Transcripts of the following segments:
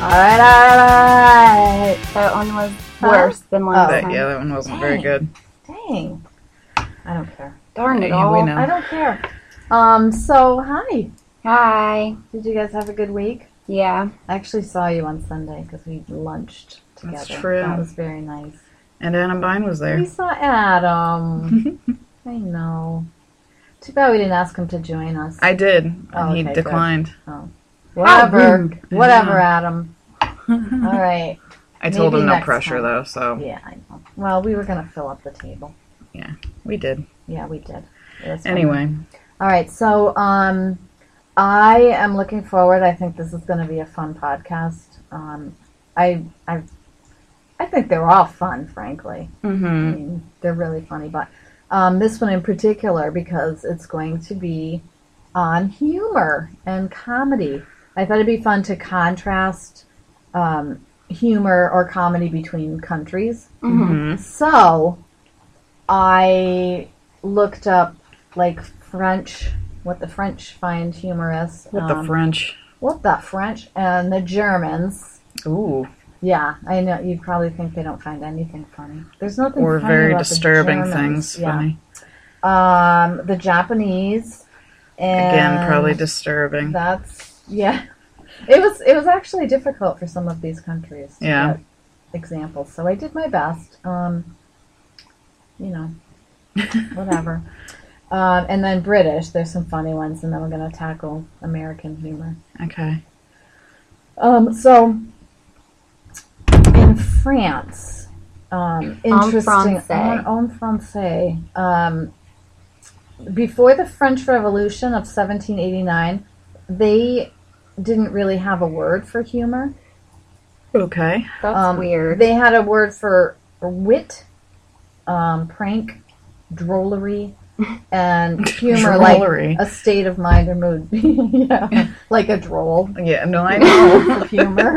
Alright. That one was worse than last time. Yeah, that one wasn't very good. Dang. I don't care. Darn it Yeah, all. we know. I don't care. So, hi. Hi. Did you guys have a good week? Yeah. I actually saw you on Sunday because we lunched together. That's true. That was very nice. And Adam Bine was there. We saw Adam. I know. Too bad we didn't ask him to join us. I did, and Oh, he okay, declined. Whatever. rude. Whatever, Adam. All right. I told Maybe him no next pressure, time. though, so Yeah, I know. Well, we were going to fill up the table. we did. Yeah, we did. It was fun. Anyway, All right, so I am looking forward. I think this is going to be a fun podcast. I think they're all fun, frankly. I mean, they're really funny, but this one in particular because it's going to be on humor and comedy. I thought it'd be fun to contrast humor or comedy between countries. So I looked up like French, what the French find humorous. with the French. What the French and the Germans. Ooh, Yeah, I know. You probably think they don't find anything funny. There's nothing or funny very about the disturbing Germans. things. Funny. The Japanese. And Again, probably disturbing. That's, yeah. It was actually difficult for some of these countries to Yeah. get examples. So I did my best. Whatever. And then British, there's some funny ones, and then we're going to tackle American humor. Okay. So in France, interesting. En français. Before the French Revolution of 1789, they didn't really have a word for humor. Okay. That's weird. They had a word for wit, prank, drollery, and humor, Drollery. like a state of mind or mood. Yeah, like a droll Yeah, no, I know. for humor.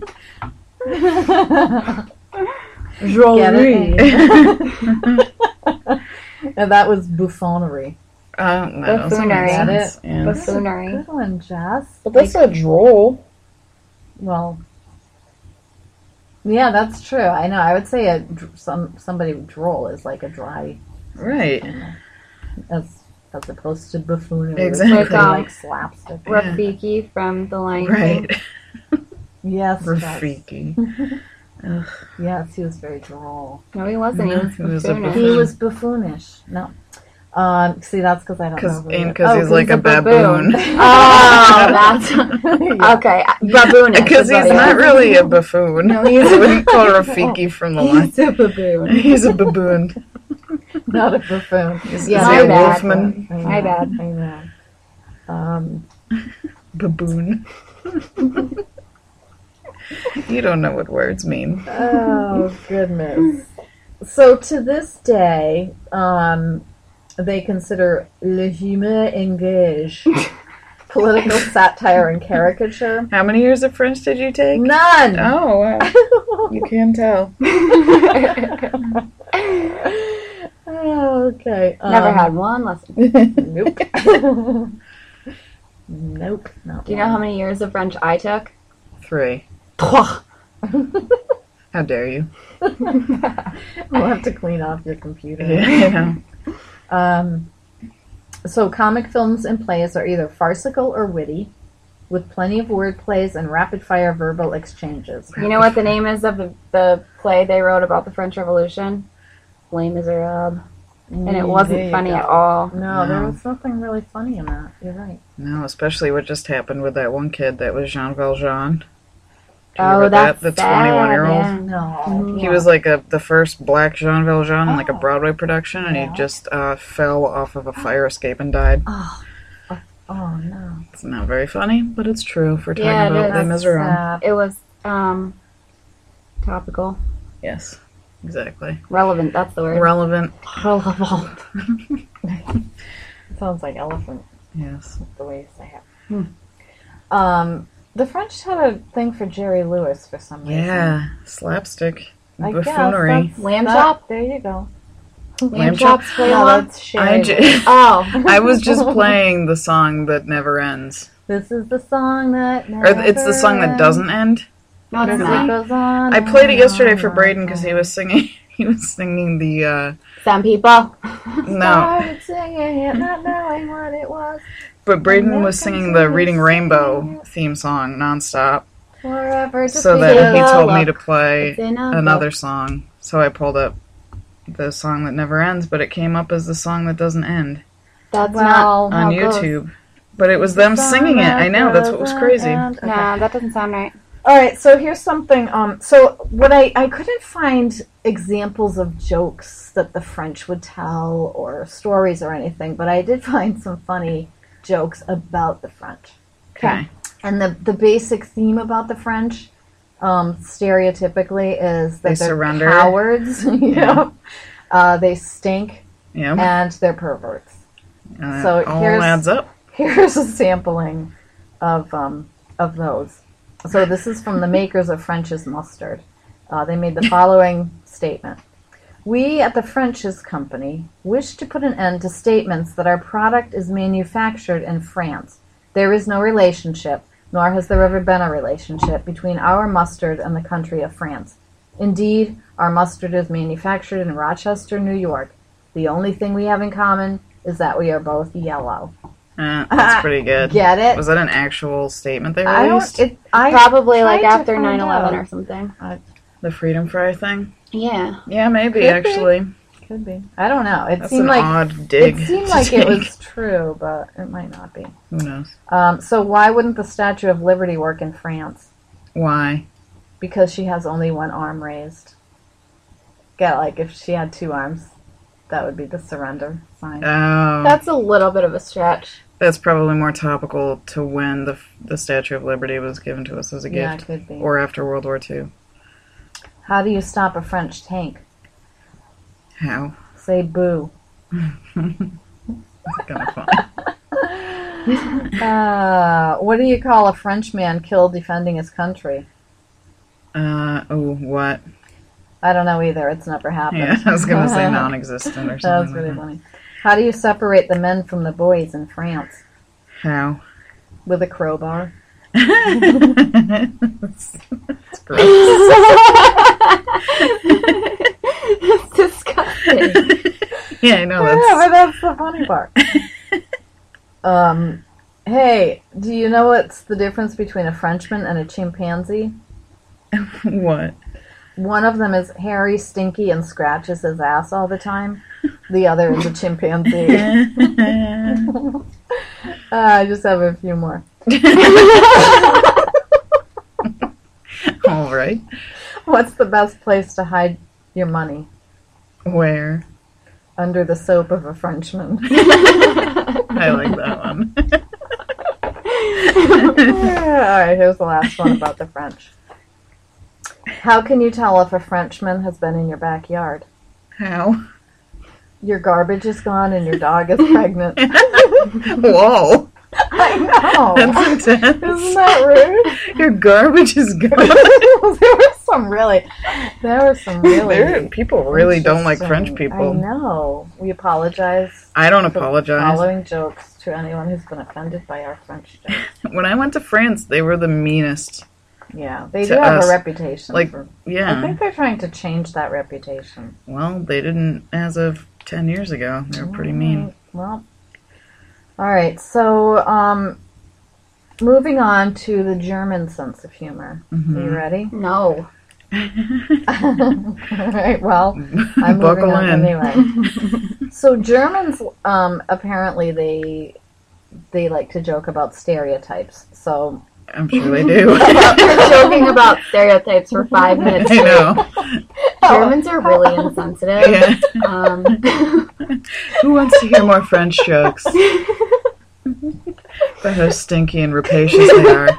Drollery. Get it? And that was buffoonery. No, that doesn't make Buffoonery. sense. Yeah. Buffoonery. Good one, Jess. But that's a droll. Well, yeah, that's true. I know. I would say somebody droll is like a dry, Right. as opposed to buffoonery. Exactly. Which is like slapstick. Rafiki from The Lion King. Right. Yes, Jess. Rafiki. Yes, he was very droll. No, he wasn't. He was He was a buffoonish. He was buffoonish. No. See, that's because I don't know. who he is. Because he's like a baboon. Oh, that's okay. Baboonish. Because is what he's he not is. really a buffoon. No, he's I wouldn't call Rafiki from the line. He's a baboon. He's a baboon. Not a buffoon. Is Yeah, he my a bad. wolfman? I know, My bad. I know. Baboon. You don't know what words mean. Oh, goodness. So to this day, they consider le humeur engage political satire and caricature. How many years of French did you take? None! Oh, wow. You can tell. Oh, okay. Never had one lesson. Nope. Nope. Not Do you know how many years of French I took? 3. How How dare you? We'll have to clean off your computer. Yeah, I know. So comic films and plays are either farcical or witty, with plenty of word plays and rapid-fire verbal exchanges. You know what the name is of the play they wrote about the French Revolution? Les Miserables. And it There wasn't you funny go. at all. No, there No. was nothing really funny in that. You're right. No, especially what just happened with that one kid that was Jean Valjean. Oh, that's The sad, 21-year-old. yeah. No. He was like the first black Jean Valjean in like a Broadway production, and Yeah. he just fell off of a fire escape and died. Oh, no. It's not very funny, but it's true for talking Yeah, it about is. Les Miserables. Sad. It was topical. Yes, exactly. Relevant, that's the word. Relevant. Sounds like elephant, Yes. the way you say it. The French had a thing for Jerry Lewis for some reason. Yeah, slapstick. I guess Buffoonery. that's- Lamb that- chop? There you go. Lamb chop? chops play No, along? that's Sherry Lewis. Oh. I was just playing the song that never ends. This is the song that Or it's the song that doesn't end. No, it's Music not. goes on. I played it and yesterday on for and Braden because he on. was singing. He was singing the Some people. no, Started singing it, not knowing what it was. but Braden And was then singing the continued Reading singing Rainbow it. theme song nonstop. Forever. Just So because- then he because- told me to play It's in a another song. So I pulled up the song that never ends, but it came up as the song that doesn't end That's well, on how it goes. YouTube. But it was them singing it. I know, that's what was crazy. not. No, that doesn't sound right. All right, so here's something. So what I couldn't find examples of jokes that the French would tell or stories or anything, but I did find some funny jokes about the French. Okay. And the basic theme about the French, stereotypically, is that They they're surrender. cowards. Yeah. They stink Yeah. and they're perverts. And so it all here's- adds up. Here's a sampling of those. So this is from the makers of French's Mustard. They made the following statement. We at the French's Company wish to put an end to statements that our product is manufactured in France. There is no relationship, nor has there ever been a relationship, between our mustard and the country of France. Indeed, our mustard is manufactured in Rochester, New York. The only thing we have in common is that we are both yellow. That's pretty good. Get it? Was that an actual statement they I released? don't. I Probably like tried to after find 9/11 out. or something. The Freedom Fry thing? Yeah. Yeah, maybe, Could be. actually. Could be. I don't know. It That's seemed an like odd dig. it seemed to like it take. was true, but it might not be. Who knows? So why wouldn't the Statue of Liberty work in France? Why? Because she has only one arm raised. Yeah, like if she had two arms, that would be the surrender sign. Oh. That's a little bit of a stretch. That's probably more topical to when the Statue of Liberty was given to us as a Yeah, it gift. could be. Or after World War II. How do you stop a French tank? How? Say boo. That's kind of fun. What do you call a Frenchman killed defending his country? What? I don't know either. It's never happened. Yeah, I was going to say non-existent or That something. was really like funny. How do you separate the men from the boys in France? How? With a crowbar. That's gross. It's disgusting. Yeah, I know. Yeah, but that's the funny part. Hey, do you know what's the difference between a Frenchman and a chimpanzee? What? One of them is hairy, stinky, and scratches his ass all the time. The other is a chimpanzee. I just have a few more. All right. What's the best place to hide your money? Where? Under the soap of a Frenchman. I like that one. Alright, here's the last one about the French. How can you tell if a Frenchman has been in your backyard? How? Your garbage is gone and your dog is pregnant. Whoa. I know. That's intense. Isn't that rude? Your garbage is gone. there were some really People really don't like French interesting- people. I know. We apologize I don't for apologize. following jokes to anyone who's been offended by our French jokes. When I went to France, they were the meanest. Yeah, they To do have us, a reputation. like, for, I Yeah. think they're trying to change that reputation. Well, they didn't as of 10 years ago. They were pretty mean. Well, all right. So, moving on to the German sense of humor. Are you Mhm. ready? No. All right. Well, I'm moving Buckle on in. anyway. So Germans, apparently they like to joke about stereotypes. So I'm sure they do. You're joking about stereotypes for 5 minutes. I know. Germans are really insensitive. Yeah. Um, Who wants to hear more French jokes? About how stinky and rapacious they are.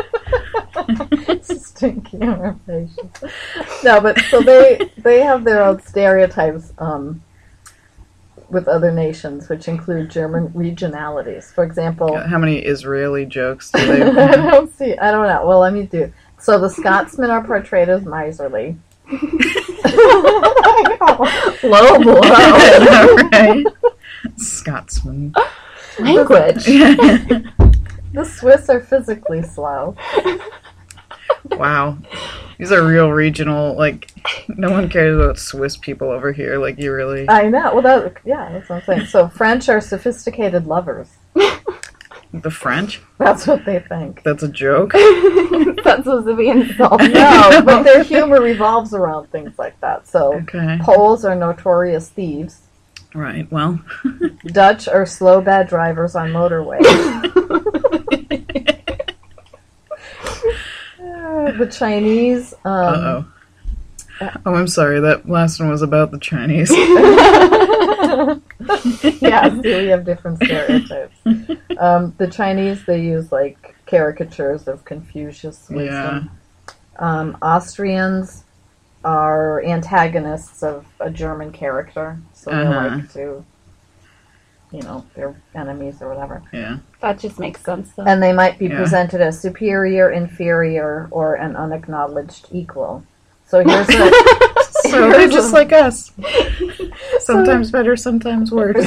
stinky and rapacious. No, but so they have their own stereotypes with other nations, which include German regionalities. For example, How many Israeli jokes do I they don't see. I don't know. Well, let me do. So the Scotsmen are portrayed as miserly. low blow. Right? Scotsman. Language. The Swiss are physically slow. Wow. These are real regional, like, no one cares about Swiss people over here. Like, you really... I know. Well, that's what I'm saying. So French are sophisticated lovers. The French? That's what they think. That's a joke? That's supposed to be insulting. No, but their humor revolves around things like that. So Okay. Poles are notorious thieves. Right, well... Dutch are slow bad drivers on motorways. The Chinese. Uh-oh. Oh, I'm sorry. That last one was about the Chinese. Yeah, see, we have different stereotypes. The Chinese, they use like caricatures of Confucius wisdom. Austrians are antagonists of a German character, so they like to, they're enemies or whatever. Yeah. That just makes sense, though. And they might be presented as superior, inferior, or an unacknowledged equal. So here's a... So they're just like us. Sometimes better, sometimes worse.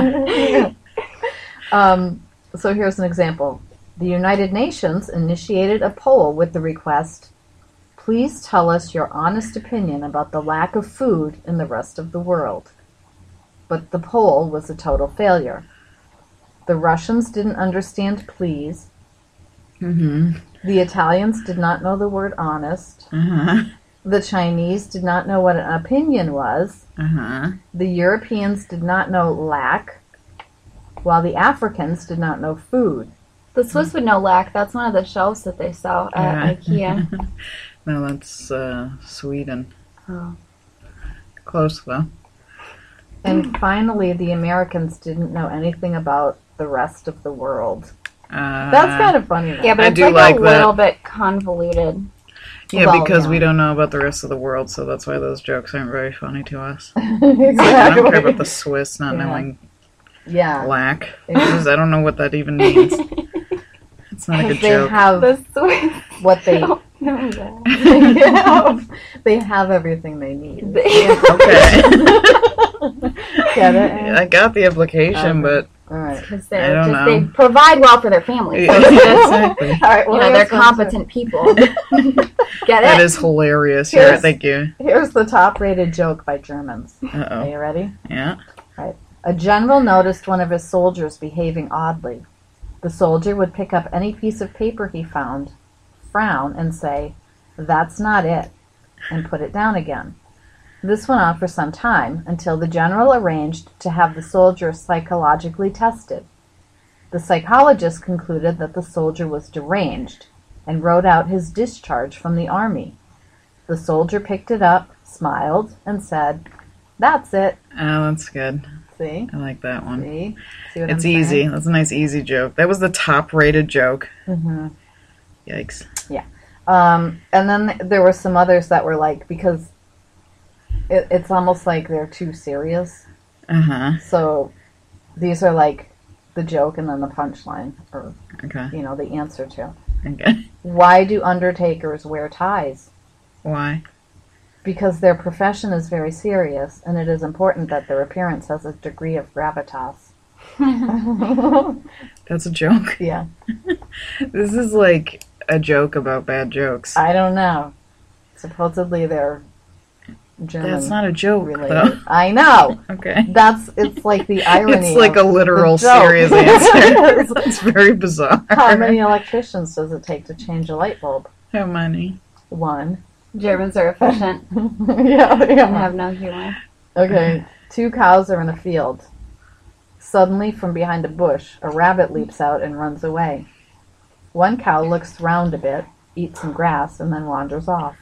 So here's an example. The United Nations initiated a poll with the request, please tell us your honest opinion about the lack of food in the rest of the world. But the poll was a total failure. The Russians didn't understand please. Mm-hmm. The Italians did not know the word honest. Uh-huh. The Chinese did not know what an opinion was. Uh-huh. The Europeans did not know lack, while the Africans did not know food. The Swiss would know lack. That's one of the shelves that they sell at IKEA. No, that's Sweden. Oh. Close, though. And finally, the Americans didn't know anything about the rest of the world. That's kind of funny, though. Yeah, but I it's do like like a that. little bit convoluted. Yeah, Well, because yeah. we don't know about the rest of the world, so that's why those jokes aren't very funny to us. Exactly. I don't care about the Swiss not knowing Yeah. lack. Yeah. I don't know what that even means. It's not a good They joke. have The Swiss what they... don't know that. they have everything they need. Okay. Get it? I got the implication, but All right. Because I don't know. they provide well for their families. So it's just, exactly. All right. Well, they're here's one, too. competent people. Get That it? is hilarious. Here's- Yeah, thank you. Here's the top-rated joke by Germans. Are Uh-oh. you ready? Yeah. A general noticed one of his soldiers behaving oddly. The soldier would pick up any piece of paper he found, frown, and say, "That's not it," and put it down again. This went on for some time, until the general arranged to have the soldier psychologically tested. The psychologist concluded that the soldier was deranged, and wrote out his discharge from the army. The soldier picked it up, smiled, and said, "That's it." Oh, that's good. See? I like that one. See? See what It's I'm easy. saying? That's a nice, easy joke. That was the top-rated joke. Mm-hmm. Yikes. And then there were some others that were like, because it's almost like they're too serious. Uh-huh. So these are like the joke and then the punchline, or, Okay. the answer to. Okay. Why do undertakers wear ties? Why? Because their profession is very serious, and it is important that their appearance has a degree of gravitas. That's a joke. Yeah. This is like a joke about bad jokes. I don't know. Supposedly they're German That's not a joke, related. though. I know. Okay. It's like the irony. It's like a of literal, the joke. serious answer. It's very bizarre. How many electricians does it take to change a light bulb? How many? 1. Germans are efficient yeah. and have no humor. Okay. 2 cows are in a field. Suddenly, from behind a bush, a rabbit leaps out and runs away. One cow looks round a bit, eats some grass, and then wanders off.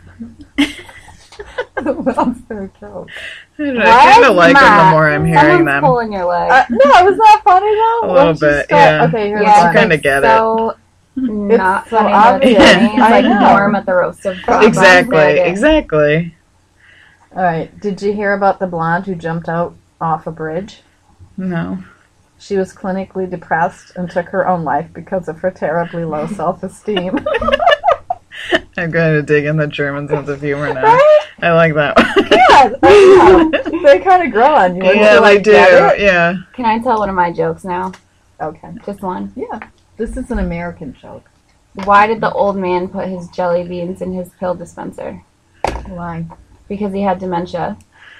That's their joke. I kind of like them the more I'm hearing Someone's them. pulling your leg. No, was that funny though? A Why little don't you bit, start- yeah. Okay, here's Yeah, I one. kinda get it. so not so funny. obvious. But it's I like know. Norm at the roast of Bob. Exactly, exactly. All right. Did you hear about the blonde who jumped out off a bridge? No. She was clinically depressed and took her own life because of her terribly low self-esteem. I'm going to dig in the German sense of humor now. Right? I like that one. Yeah, I know. They kind of grow on you. Yeah, until they I get do. it. Yeah. Can I tell one of my jokes now? Okay. Just one. Yeah. This is an American joke. Why did the old man put his jelly beans in his pill dispenser? Why? Because he had dementia.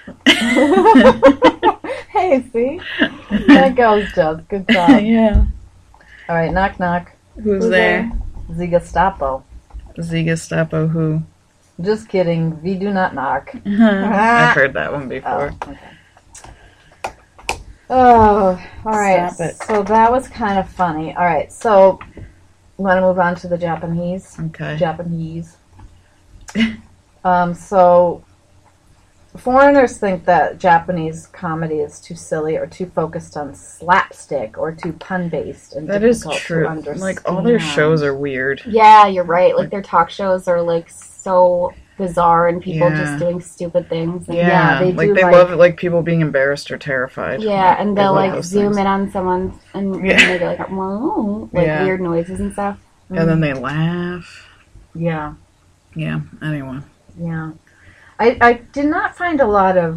Hey, see? That goes, Jess. Good job. Yeah. All right, knock, knock. Who's there? The Gestapo. The Gestapo who? Just kidding. We do not knock. I've heard that one before. Oh, okay. Oh, all right. Stop it. So that was kind of funny. All right, so want to move on to the Japanese? Okay. Japanese. So foreigners think that Japanese comedy is too silly or too focused on slapstick or too pun-based and That is difficult to true. understand. Like, all their shows are weird. Yeah, you're right. Like, their talk shows are, like, so bizarre and people Yeah. just doing stupid things. And Yeah, they like do, they like- love like people being embarrassed or terrified. Yeah, and They they'll, love like, those zoom things. in on someone and Yeah. make it, like, whoa, like, Yeah. weird noises and stuff. And then they laugh. Yeah, Yeah, anyway. yeah. I did not find a lot of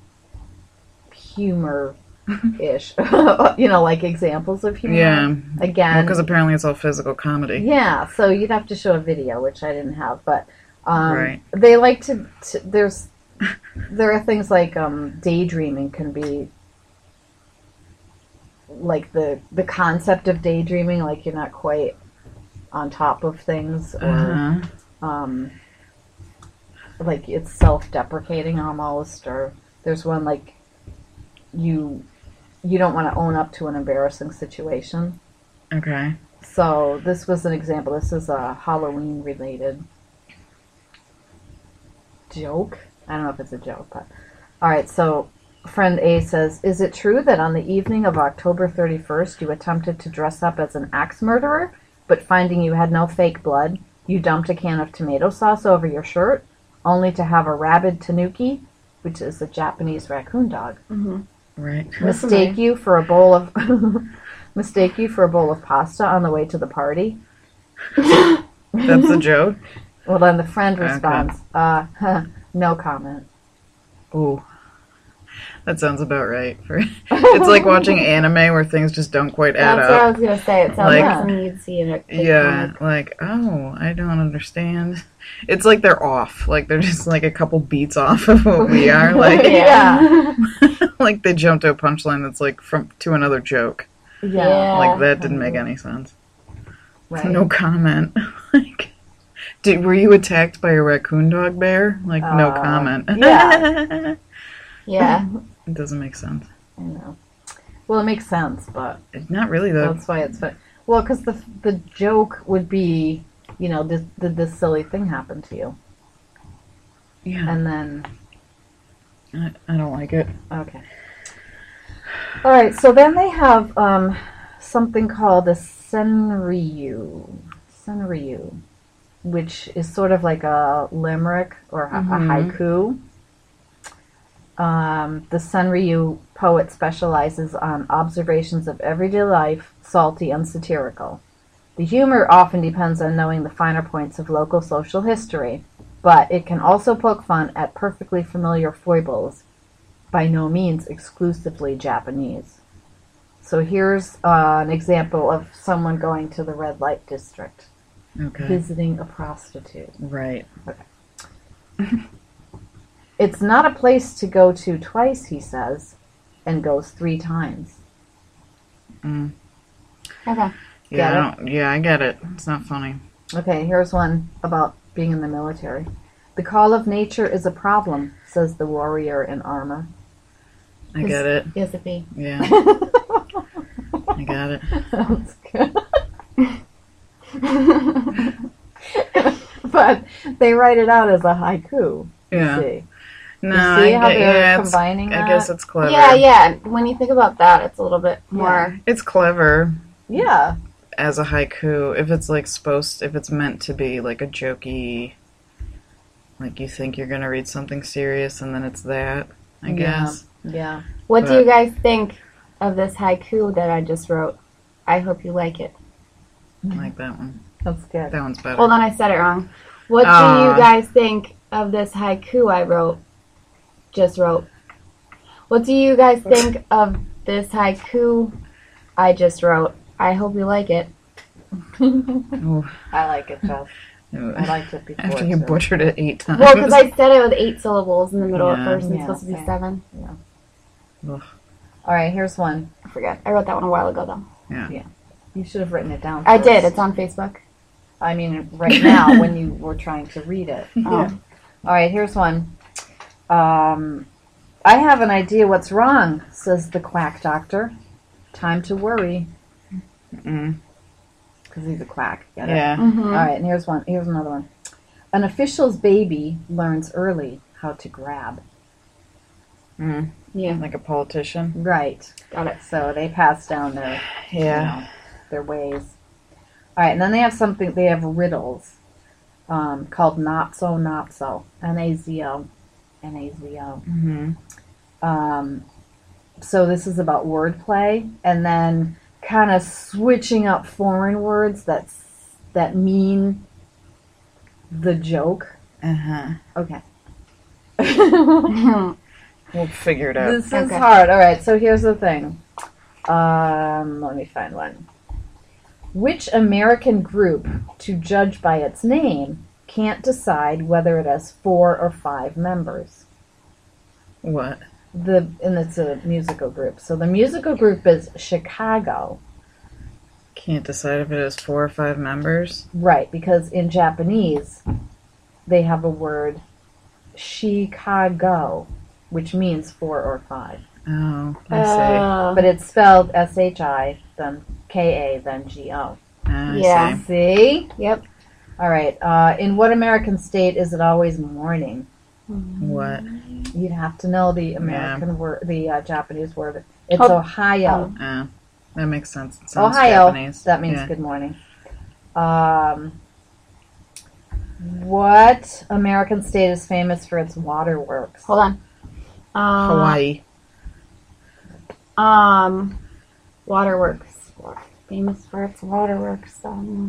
humor-ish, like examples of humor. Yeah. Again, Because apparently it's all physical comedy. yeah, so you'd have to show a video, which I didn't have, but Right. they like to there are things like daydreaming can be like the concept of daydreaming, like you're not quite on top of things, or Uh-huh. like it's self-deprecating almost, or there's one like you don't want to own up to an embarrassing situation. Okay. So this was an example. This is a Halloween related joke. I don't know if it's a joke, but all right. So friend A says, "Is it true that on the evening of October 31st you attempted to dress up as an axe murderer, but finding you had no fake blood, you dumped a can of tomato sauce over your shirt, only to have a rabid tanuki, which is a Japanese raccoon dog, Right. mistake you for a bowl of pasta on the way to the party?" That's a joke? Well, then the friend Okay. responds, no comment. Ooh. That sounds about right. It's like watching anime where things just don't quite add That's what I up. was going to say. It sounds Like- like something you'd see in a kid Yeah, comic. like, oh, I don't understand. It's like they're off. Like they're just like a couple beats off of what we are. Like, Yeah. like they jumped to a punchline that's like to another joke. Yeah. Like that didn't make any sense. Right. No comment. Like, were you attacked by a raccoon dog bear? Like, no comment. yeah. Yeah. It doesn't make sense. I know. Well, it makes sense, but It's not really though. that's why it's funny. Well, because the joke would be, did this silly thing happen to you? Yeah, And then, I don't like it. okay. All right, so then they have something called a senryu, which is sort of like a limerick or a haiku. The senryu poet specializes on observations of everyday life, salty and satirical. The humor often depends on knowing the finer points of local social history, but it can also poke fun at perfectly familiar foibles, by no means exclusively Japanese. So here's an example of someone going to the red light district, Okay. visiting a prostitute. Right. It's not a place to go to twice, he says, and goes 3 times. Mm. Okay. Yeah, I get it. It's not funny. Okay, here's one about being in the military. The call of nature is a problem, says the warrior in armor. I get it. Yes, it be. Yeah, I got it. That's good. But they write it out as a haiku. Yeah. You see. No, You see how they're it's- combining I that? guess it's clever. Yeah. When you think about that, it's a little bit more. It's clever Yeah. as a haiku. If it's like if it's meant to be like a jokey, like you think you're gonna read something serious and then it's that, I guess. Yeah. What do But- you guys think of this haiku that I just wrote? I hope you like it. I like that one. That's good. That one's better. Hold on, I said it wrong. What do you guys think of this haiku I just wrote? What do you guys think of this haiku I just wrote? I hope you like it. Ooh. I like it, Jess. I liked it before. After you too. butchered it 8 times. Well, because I said it with 8 syllables in the middle at Yeah. first, and Yeah, it's supposed to be same. 7. Ugh. All right, here's one. I forget. I wrote that one a while ago, though. You should have written it down. I first. did. It's on Facebook. I mean, right now when you were trying to read it. Oh. All right, here's one. I have an idea what's wrong, says the quack doctor. Time to worry. Because he's a quack. Get it? Yeah. Mm-hmm. All right, and here's another one. An official's baby learns early how to grab. Mm. Yeah. Like a politician. Right. Got it. So they pass down their their ways. All right, and then they have riddles called Not So, Not So. N-A-Z-O. N-A-Z-O. Mm-hmm. So this is about wordplay and then kind of switching up foreign words that mean the joke. Uh-huh. Okay. We'll figure it out. This is Okay. hard. All right, so here's the thing. Let me find one. Which American group, to judge by its name, can't decide whether it has 4 or 5 members? What? And it's a musical group. So the musical group is Chicago. Can't decide if it has 4 or 5 members? Right, because in Japanese, they have a word, Chicago, which means 4 or 5. Oh, I see. But it's spelled S-H-I, then K-A, then G-O. I Yeah. see. See? Yep. All right. In what American state is it always morning? What? You'd have to know the American word, the Japanese word. It's Oh. Ohio. Oh, that makes sense. It sounds Ohio. Japanese. That means Yeah. good morning. What American state is famous for its waterworks? Hold on. Hawaii. Waterworks. Famous for its waterworks.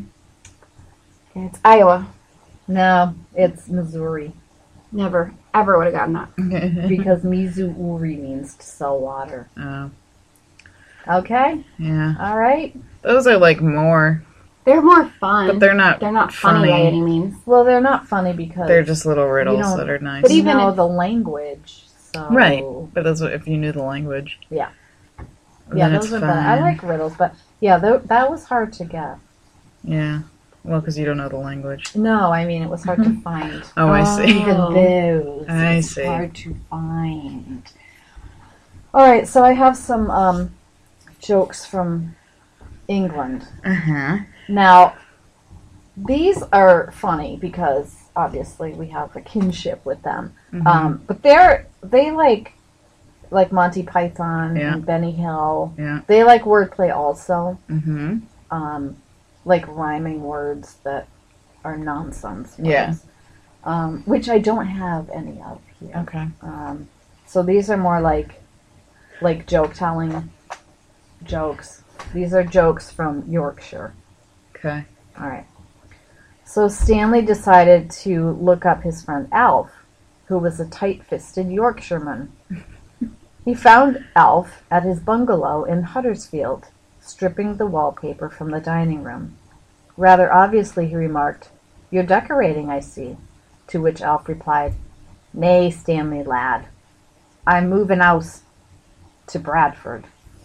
It's Iowa. No, it's Missouri. Never, ever would have gotten that. Because Mizuuri means to sell water. Oh, Okay? yeah. All right. Those are like more, They're more fun. but they're not funny by any means. Well, they're not funny because They're just little riddles don't- that are nice. But you even know if- the language. So. Right. But that's what, if you knew the language. Yeah. Then Yeah, it's those are fun. fun. I like riddles, but yeah, that was hard to get. Yeah. Well, because you don't know the language. No, I mean it was hard to find. Oh, I see. Even those. I it's see. hard to find. All right, so I have some jokes from England. Uh-huh. Now, these are funny because obviously we have a kinship with them. Mhm. But they like Monty Python Yeah. and Benny Hill. Yeah. They like wordplay also. Mm-hmm. Like rhyming words that are nonsense words. Yeah. Which I don't have any of here. Okay. So these are more like joke-telling jokes. These are jokes from Yorkshire. Okay. All right. So Stanley decided to look up his friend Alf, who was a tight-fisted Yorkshireman. He found Alf at his bungalow in Huddersfield, stripping the wallpaper from the dining room. Rather obviously, he remarked, "You're decorating, I see." To which Alf replied, "Nay, Stanley, lad. I'm moving house to Bradford."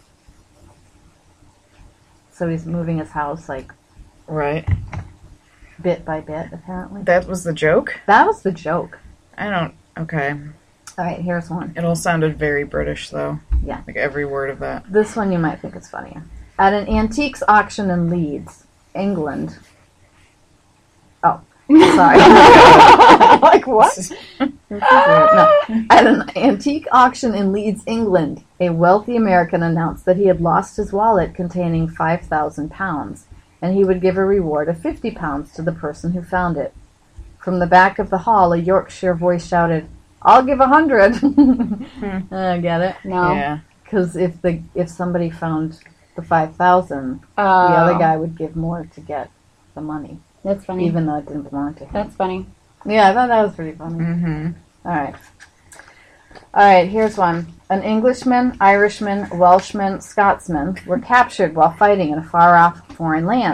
So he's moving his house, like, Right. bit by bit, apparently. That was the joke? That was the joke. Okay. All right, here's one. It all sounded very British, though. Yeah. Like every word of that. This one you might think is funnier. At an antiques auction in Leeds, England. Oh, sorry. Like what? No. At an antique auction in Leeds, England, a wealthy American announced that he had lost his wallet containing £5,000, and he would give a reward of £50 to the person who found it. From the back of the hall, a Yorkshire voice shouted, "I'll give 100." Get it? No. Yeah. Because if somebody found the 5,000, the other guy would give more to get the money, That's funny. even though it didn't belong to him. That's funny. Yeah, I thought that was pretty funny. Mm-hmm. All right, here's one. An Englishman, Irishman, Welshman, Scotsman were captured while fighting in a far-off foreign land.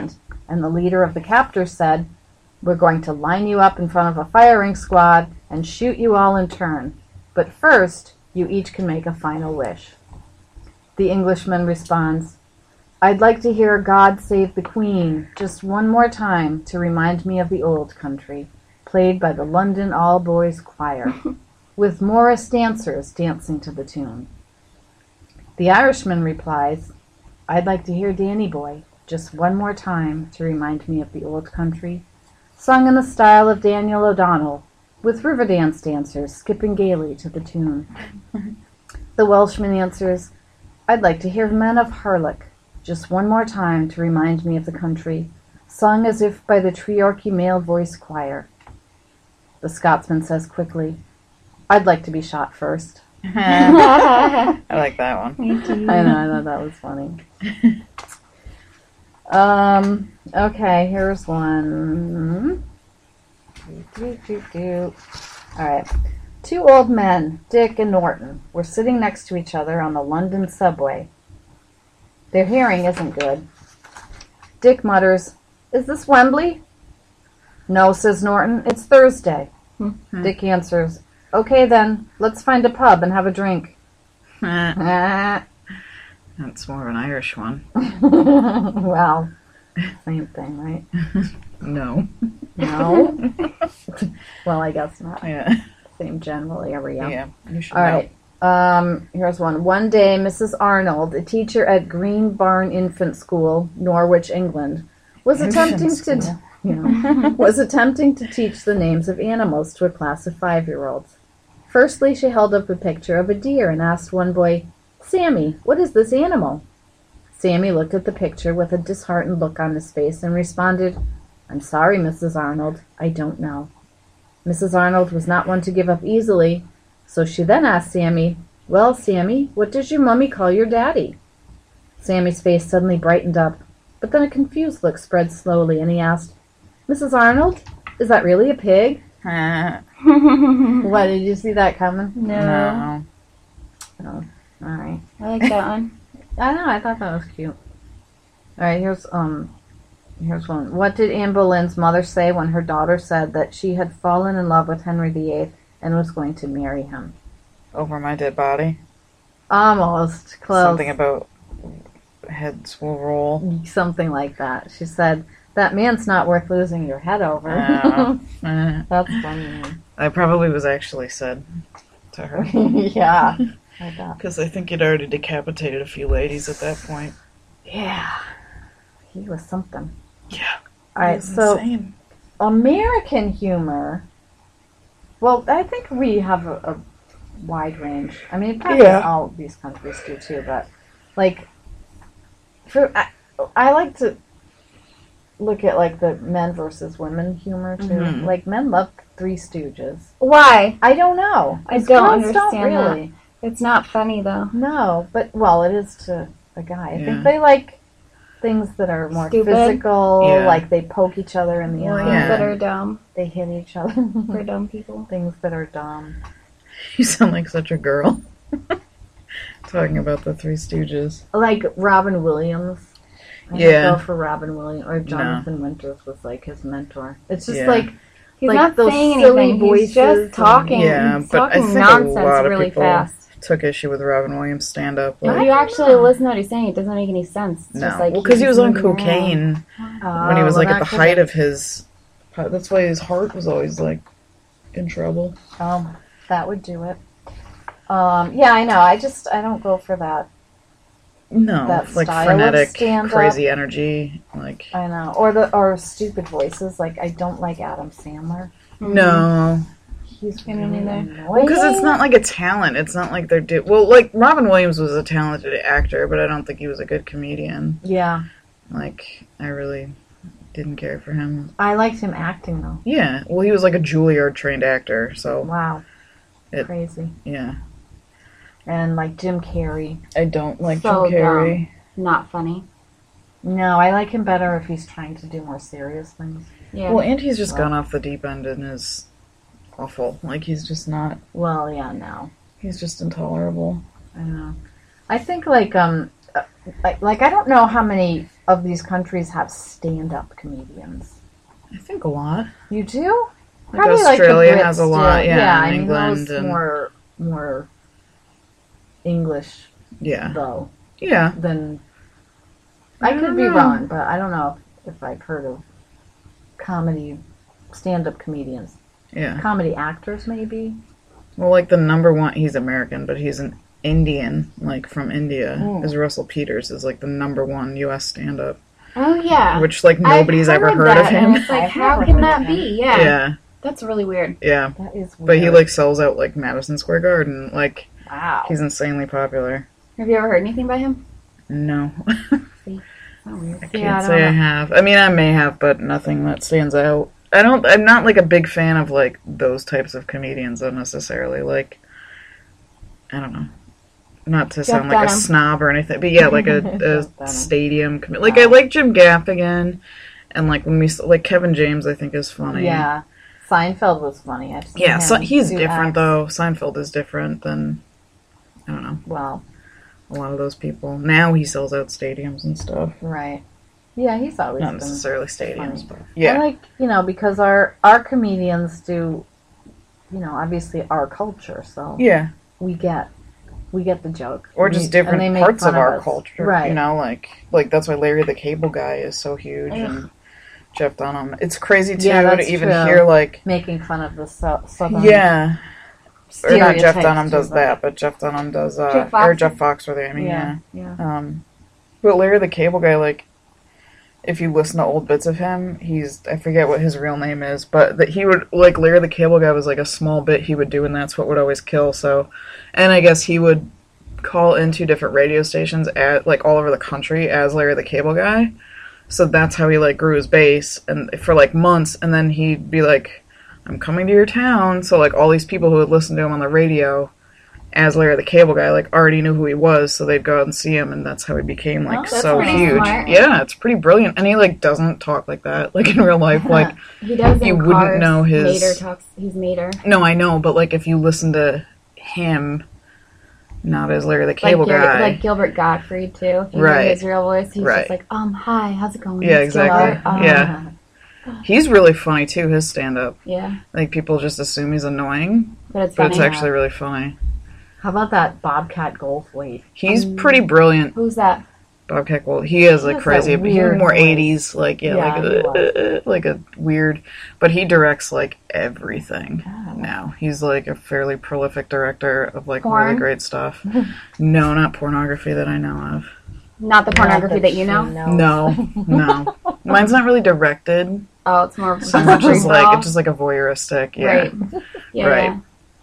and the leader of the captors said, "We're going to line you up in front of a firing squad and shoot you all in turn. But first, you each can make a final wish." The Englishman responds, "I'd like to hear God Save the Queen just one more time to remind me of the old country, played by the London All-Boys Choir, with Morris dancers dancing to the tune." The Irishman replies, "I'd like to hear Danny Boy just one more time to remind me of the old country, sung in the style of Daniel O'Donnell, with Riverdance dancers skipping gaily to the tune." The Welshman answers, "I'd like to hear Men of Harlech just one more time to remind me of the country, sung as if by the Treorchy male voice choir." The Scotsman says quickly, "I'd like to be shot first." I like that one. Me too. I know, I thought that was funny. Okay, here's one. Alright. Two old men, Dick and Norton, were sitting next to each other on the London subway. Their hearing isn't good. Dick mutters, "Is this Wembley?" "No," says Norton, "it's Thursday." Dick answers, "Okay then, let's find a pub and have a drink." That's more of an Irish one. Well, same thing, right? No. No? Well, I guess not. Yeah. Same general area. Yeah. You should All know. right. Here's one. One day, Mrs. Arnold, a teacher at Green Barn Infant School, Norwich, England, was attempting to teach the names of animals to a class of 5-year-olds. Firstly, she held up a picture of a deer and asked one boy, "Sammy, what is this animal?" Sammy looked at the picture with a disheartened look on his face and responded, "I'm sorry, Mrs. Arnold, I don't know." Mrs. Arnold was not one to give up easily, so she then asked Sammy, "Well, Sammy, what does your mummy call your daddy?" Sammy's face suddenly brightened up, but then a confused look spread slowly, and he asked, "Mrs. Arnold, is that really a pig?" What, did you see that coming? No. Oh, all right. I like that one. I know, I thought that was cute. All right, here's one. What did Anne Boleyn's mother say when her daughter said that she had fallen in love with Henry VIII and was going to marry him? Over my dead body. Almost. Close. Something about heads will roll. Something like that. She said, "That man's not worth losing your head over." That's funny. That probably was actually said to her. Yeah. I bet. Because I think he'd already decapitated a few ladies at that point. Yeah. He was something. Yeah. All right, so insane. American humor. Well, I think we have a wide range. I mean, probably all these countries do too, but like, I like to look at like the men versus women humor too. Mhm. Like, men love Three Stooges. Why? I don't know. I These don't girls understand really. It's not funny though. No, but well, it is to a guy. I Yeah. think they like things that are more Stupid. physical, Yeah. like they poke each other in the Things eye, Yeah. that are dumb they hit each other. for dumb people. Things that are dumb. You sound like such a girl. Talking about the Three Stooges. Like Robin Williams. I would Yeah. go for Robin Williams, or Jonathan Winters was like his mentor. It's just Yeah. like He's like not those saying silly anything. He's voices just and- talking. Yeah, He's but I talking think a nonsense lot of really people fast. took issue with Robin Williams' stand-up. If Like, you actually listen to what he's saying, it doesn't make any sense. It's no, just like well, because he was on moving around. cocaine when he was like at the height of his. That's why his heart was always like in trouble. That would do it. Yeah, I know. I don't go for that. No, That like style of frenetic, stand-up. crazy energy. Like I know, or stupid voices. Like I don't like Adam Sandler. no, He's I don't really either. annoying. because it's not like a talent. It's not like they're well, like Robin Williams was a talented actor, but I don't think he was a good comedian. Yeah, Like I really didn't care for him. I liked him acting though. Yeah, well, he was like a Juilliard trained actor, so Wow, It- crazy. yeah. And like Jim Carrey. I don't like So Jim Carrey. Not funny. No, I like him better if he's trying to do more serious things. Yeah. Well, and he's just gone off the deep end and is awful. Like he's just not. Well, yeah, no, He's just intolerable. I know. I think like I don't know how many of these countries have stand-up comedians? I think a lot. You do? Like Australia has a lot, Yeah, and I England. know And, more English, yeah. though, Yeah. than... I could be wrong, but I don't know if I've heard of stand-up comedians. Yeah. Comedy actors, maybe? Well, like the number one, he's American, but he's an Indian, like from India, is Russell Peters, is like the number one U.S. stand-up. Oh, yeah. Which, like, nobody's ever heard of him. And it's like, how can that be? Yeah. Yeah. That's really weird. Yeah. That is weird. But he, like, sells out, like, Madison Square Garden. Like, wow. He's insanely popular. Have you ever heard anything by him? No. See? Oh, weird. I can't say I have. I mean, I may have, but nothing that stands out. I'm not, like, a big fan of, like, those types of comedians, though, necessarily. Like, I don't know. Not to sound like a snob or anything, but yeah, like a stadium. Like, I like Jim Gaffigan, and like when we like Kevin James, I think is funny. Yeah, Seinfeld was funny. So he's different though. Seinfeld is different than I don't know. Well, a lot of those people now he sells out stadiums and stuff. Right. Yeah, he's always not been necessarily stadiums, funny. but yeah, and like because our comedians do, obviously our culture, so yeah, we get the joke. Or just different parts of our culture. Right. Like that's why Larry the Cable Guy is so huge and Jeff Dunham. It's crazy too to even hear like making fun of the southern. Yeah. Or not Jeff Dunham does that, but Jeff Dunham does Jeff Foxworthy, I mean, yeah. But Larry the Cable Guy, like if you listen to old bits of him, I forget what his real name is, but that he would, like, Larry the Cable Guy was, like, a small bit he would do, and that's what would always kill, so, and I guess he would call into different radio stations like, all over the country as Larry the Cable Guy, so that's how he, like, grew his base, and for, like, months, and then he'd be like, I'm coming to your town, so, like, all these people who would listen to him on the radio as Larry the Cable Guy, like, already knew who he was, so they'd go out and see him, and that's how he became, like, so huge. Smart. Yeah, it's pretty brilliant. And he, like, doesn't talk like that, like, in real life. Like, he does you wouldn't know his... Mater talks... He's Mater. No, I know, but, like, if you listen to him, not as Larry the Cable Guy... Like Gilbert Gottfried, too. If you hear his real voice, he's just like, hi, how's it going? Yeah, exactly. Yeah. He's really funny, too, his stand-up. Yeah. Like, people just assume he's annoying, but it's actually really funny. How about that Bobcat Goldthwait? He's pretty brilliant. Who's that? Bobcat Goldthwait. He is like crazy, but he's more 80s, like like a weird. But he directs like everything now. He's like a fairly prolific director of like really great stuff. No, not pornography that I know of. Not the pornography that you know. No. Mine's not really directed. Oh, it's more. So much as like it's just like a voyeuristic. Yeah. Right. Yeah. Right. Yeah.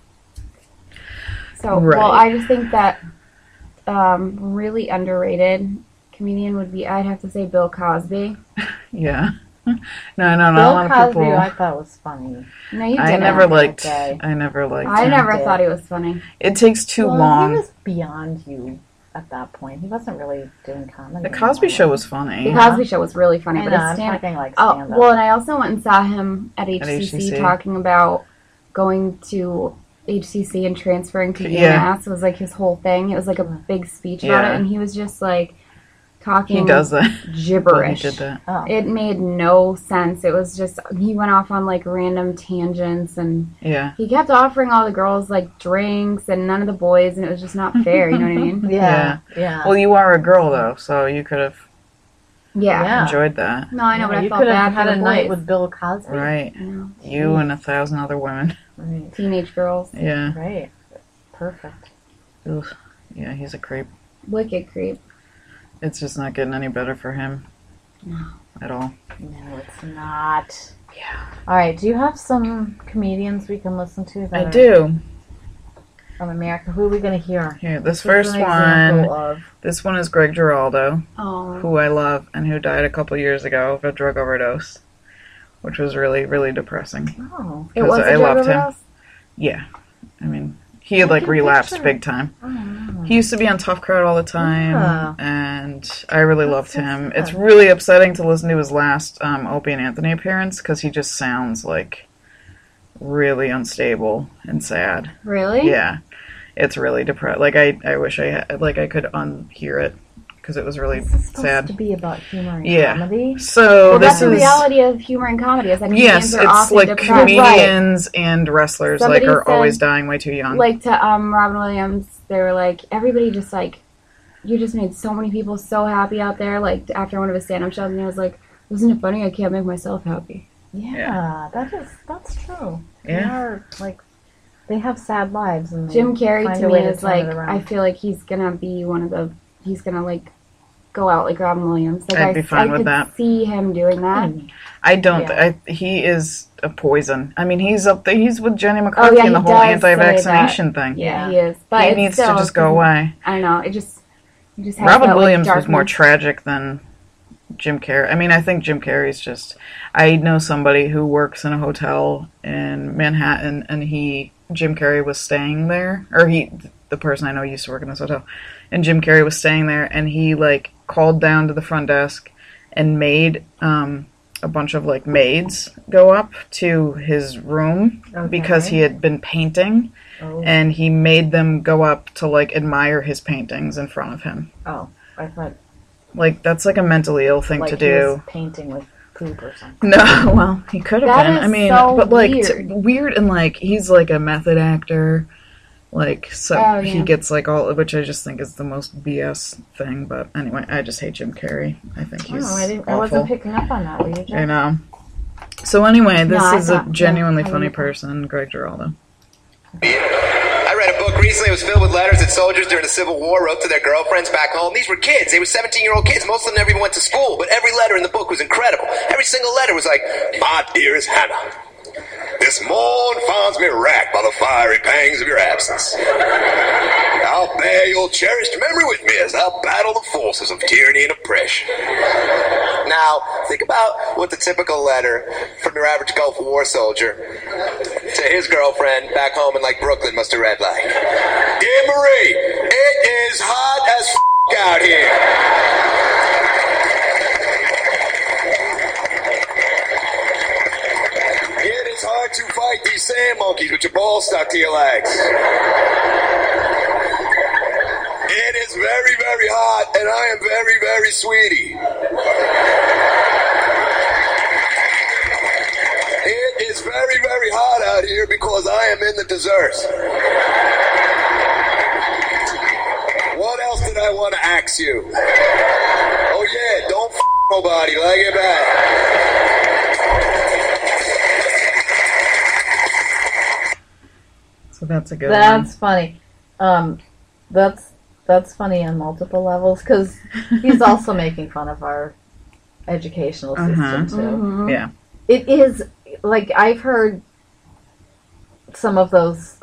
So, well, I just think that really underrated comedian would be, I'd have to say, Bill Cosby. Yeah. No. Bill Cosby, I thought was funny. No, you didn't. I never liked him. I never thought he was funny. It takes too long. He was beyond you at that point. He wasn't really doing comedy. The Cosby Show was funny. The Cosby Show was really funny. But I'm talking like stand-up. Well, and I also went and saw him at HCC talking about going to HCC and transferring to UMass. It was like his whole thing. It was like a big speech about it, and he was just like talking. He does that gibberish. He did that. Oh. It made no sense. It was just he went off on like random tangents, and he kept offering all the girls like drinks and none of the boys, and it was just not fair. You know what I mean? Yeah. Well, you are a girl though, so you could have enjoyed that. No, I know, but I you felt could bad have had for the a night boys. with Bill Cosby. Right. You and 1,000 other women. Right. Teenage girls. Yeah. Right. Perfect. Ugh. Yeah, he's a creep. Wicked creep. It's just not getting any better for him. No. At all. No, it's not. Yeah. All right. Do you have some comedians we can listen to? I do. From America. Who are we going to hear? Here, this first one. This one is Greg Giraldo, who I love and who died a couple years ago of a drug overdose, which was really, really depressing. Oh. It was a drug overdose? Yeah. I mean, he had like relapsed big time. Oh. He used to be on Tough Crowd all the time, and I really loved him. It's really upsetting to listen to his last Opie and Anthony appearance because he just sounds like really unstable and sad. Really? Yeah. It's really depressing. Like, I wish I had, like, I could unhear it because it was really This is sad. To be about humor and comedy. So that's the reality of humor and comedy. Is that comedians are it's like comedians and wrestlers Somebody are always dying way too young. Like to Robin Williams, they were like, everybody just like, you just made so many people so happy out there. Like after one of his stand-up shows, and he was like, "Isn't it funny? I can't make myself happy." Yeah. That's true. Yeah, they have sad lives. And Jim Carrey to me is like, I feel like he's gonna be he's gonna like go out like Robin Williams. Like I'd be fine with that. I could see him doing that. I don't. Yeah. He is a poison. I mean, he's up there. He's with Jenny McCarthy in the whole anti-vaccination thing. Yeah, he is. But he needs to just go away. I don't know. It just has Robin Williams was more tragic than Jim Carrey. I mean, I think Jim Carrey's just... I know somebody who works in a hotel in Manhattan, and Jim Carrey was staying there, or the person I know used to work in this hotel, and Jim Carrey was staying there, and he, like, called down to the front desk and made a bunch of, like, maids go up to his room because he had been painting, and he made them go up to, like, admire his paintings in front of him. Oh, I thought... Like, that's, like, a mentally ill thing to do. He was painting with poop or something. No, well, he could have been. I mean, so but, like, weird. And, like, he's, like, a method actor. Like, so he gets, like, all... Which I just think is the most BS thing. But, anyway, I just hate Jim Carrey. I think he's awful. I wasn't picking up on that, were you, Jen? I know. So, anyway, this is a genuinely funny person, Greg Giraldo. I read a book recently. It was filled with letters that soldiers during the Civil War wrote to their girlfriends back home. These were kids. They were 17-year-old kids. Most of them never even went to school. But every letter in the book was incredible. Every single letter was like, "My dearest Hannah, this morn finds me racked by the fiery pangs of your absence. I'll bear your cherished memory with me as I battle the forces of tyranny and oppression." Now, think about what the typical letter from your average Gulf War soldier to his girlfriend back home in, like, Brooklyn must have read like, "Dear Marie, it is hot as out here. It is hard to fight these sand monkeys with your balls stuck to your legs. It is very, very hot, and I am very, very sweetie. It is very, very hot out here because I am in the desert. What else did I want to ask you? Oh yeah, don't nobody, like it back. So that's a good That's funny. That's funny on multiple levels because he's also making fun of our educational system too. Mm-hmm. Yeah. It is, like, I've heard some of those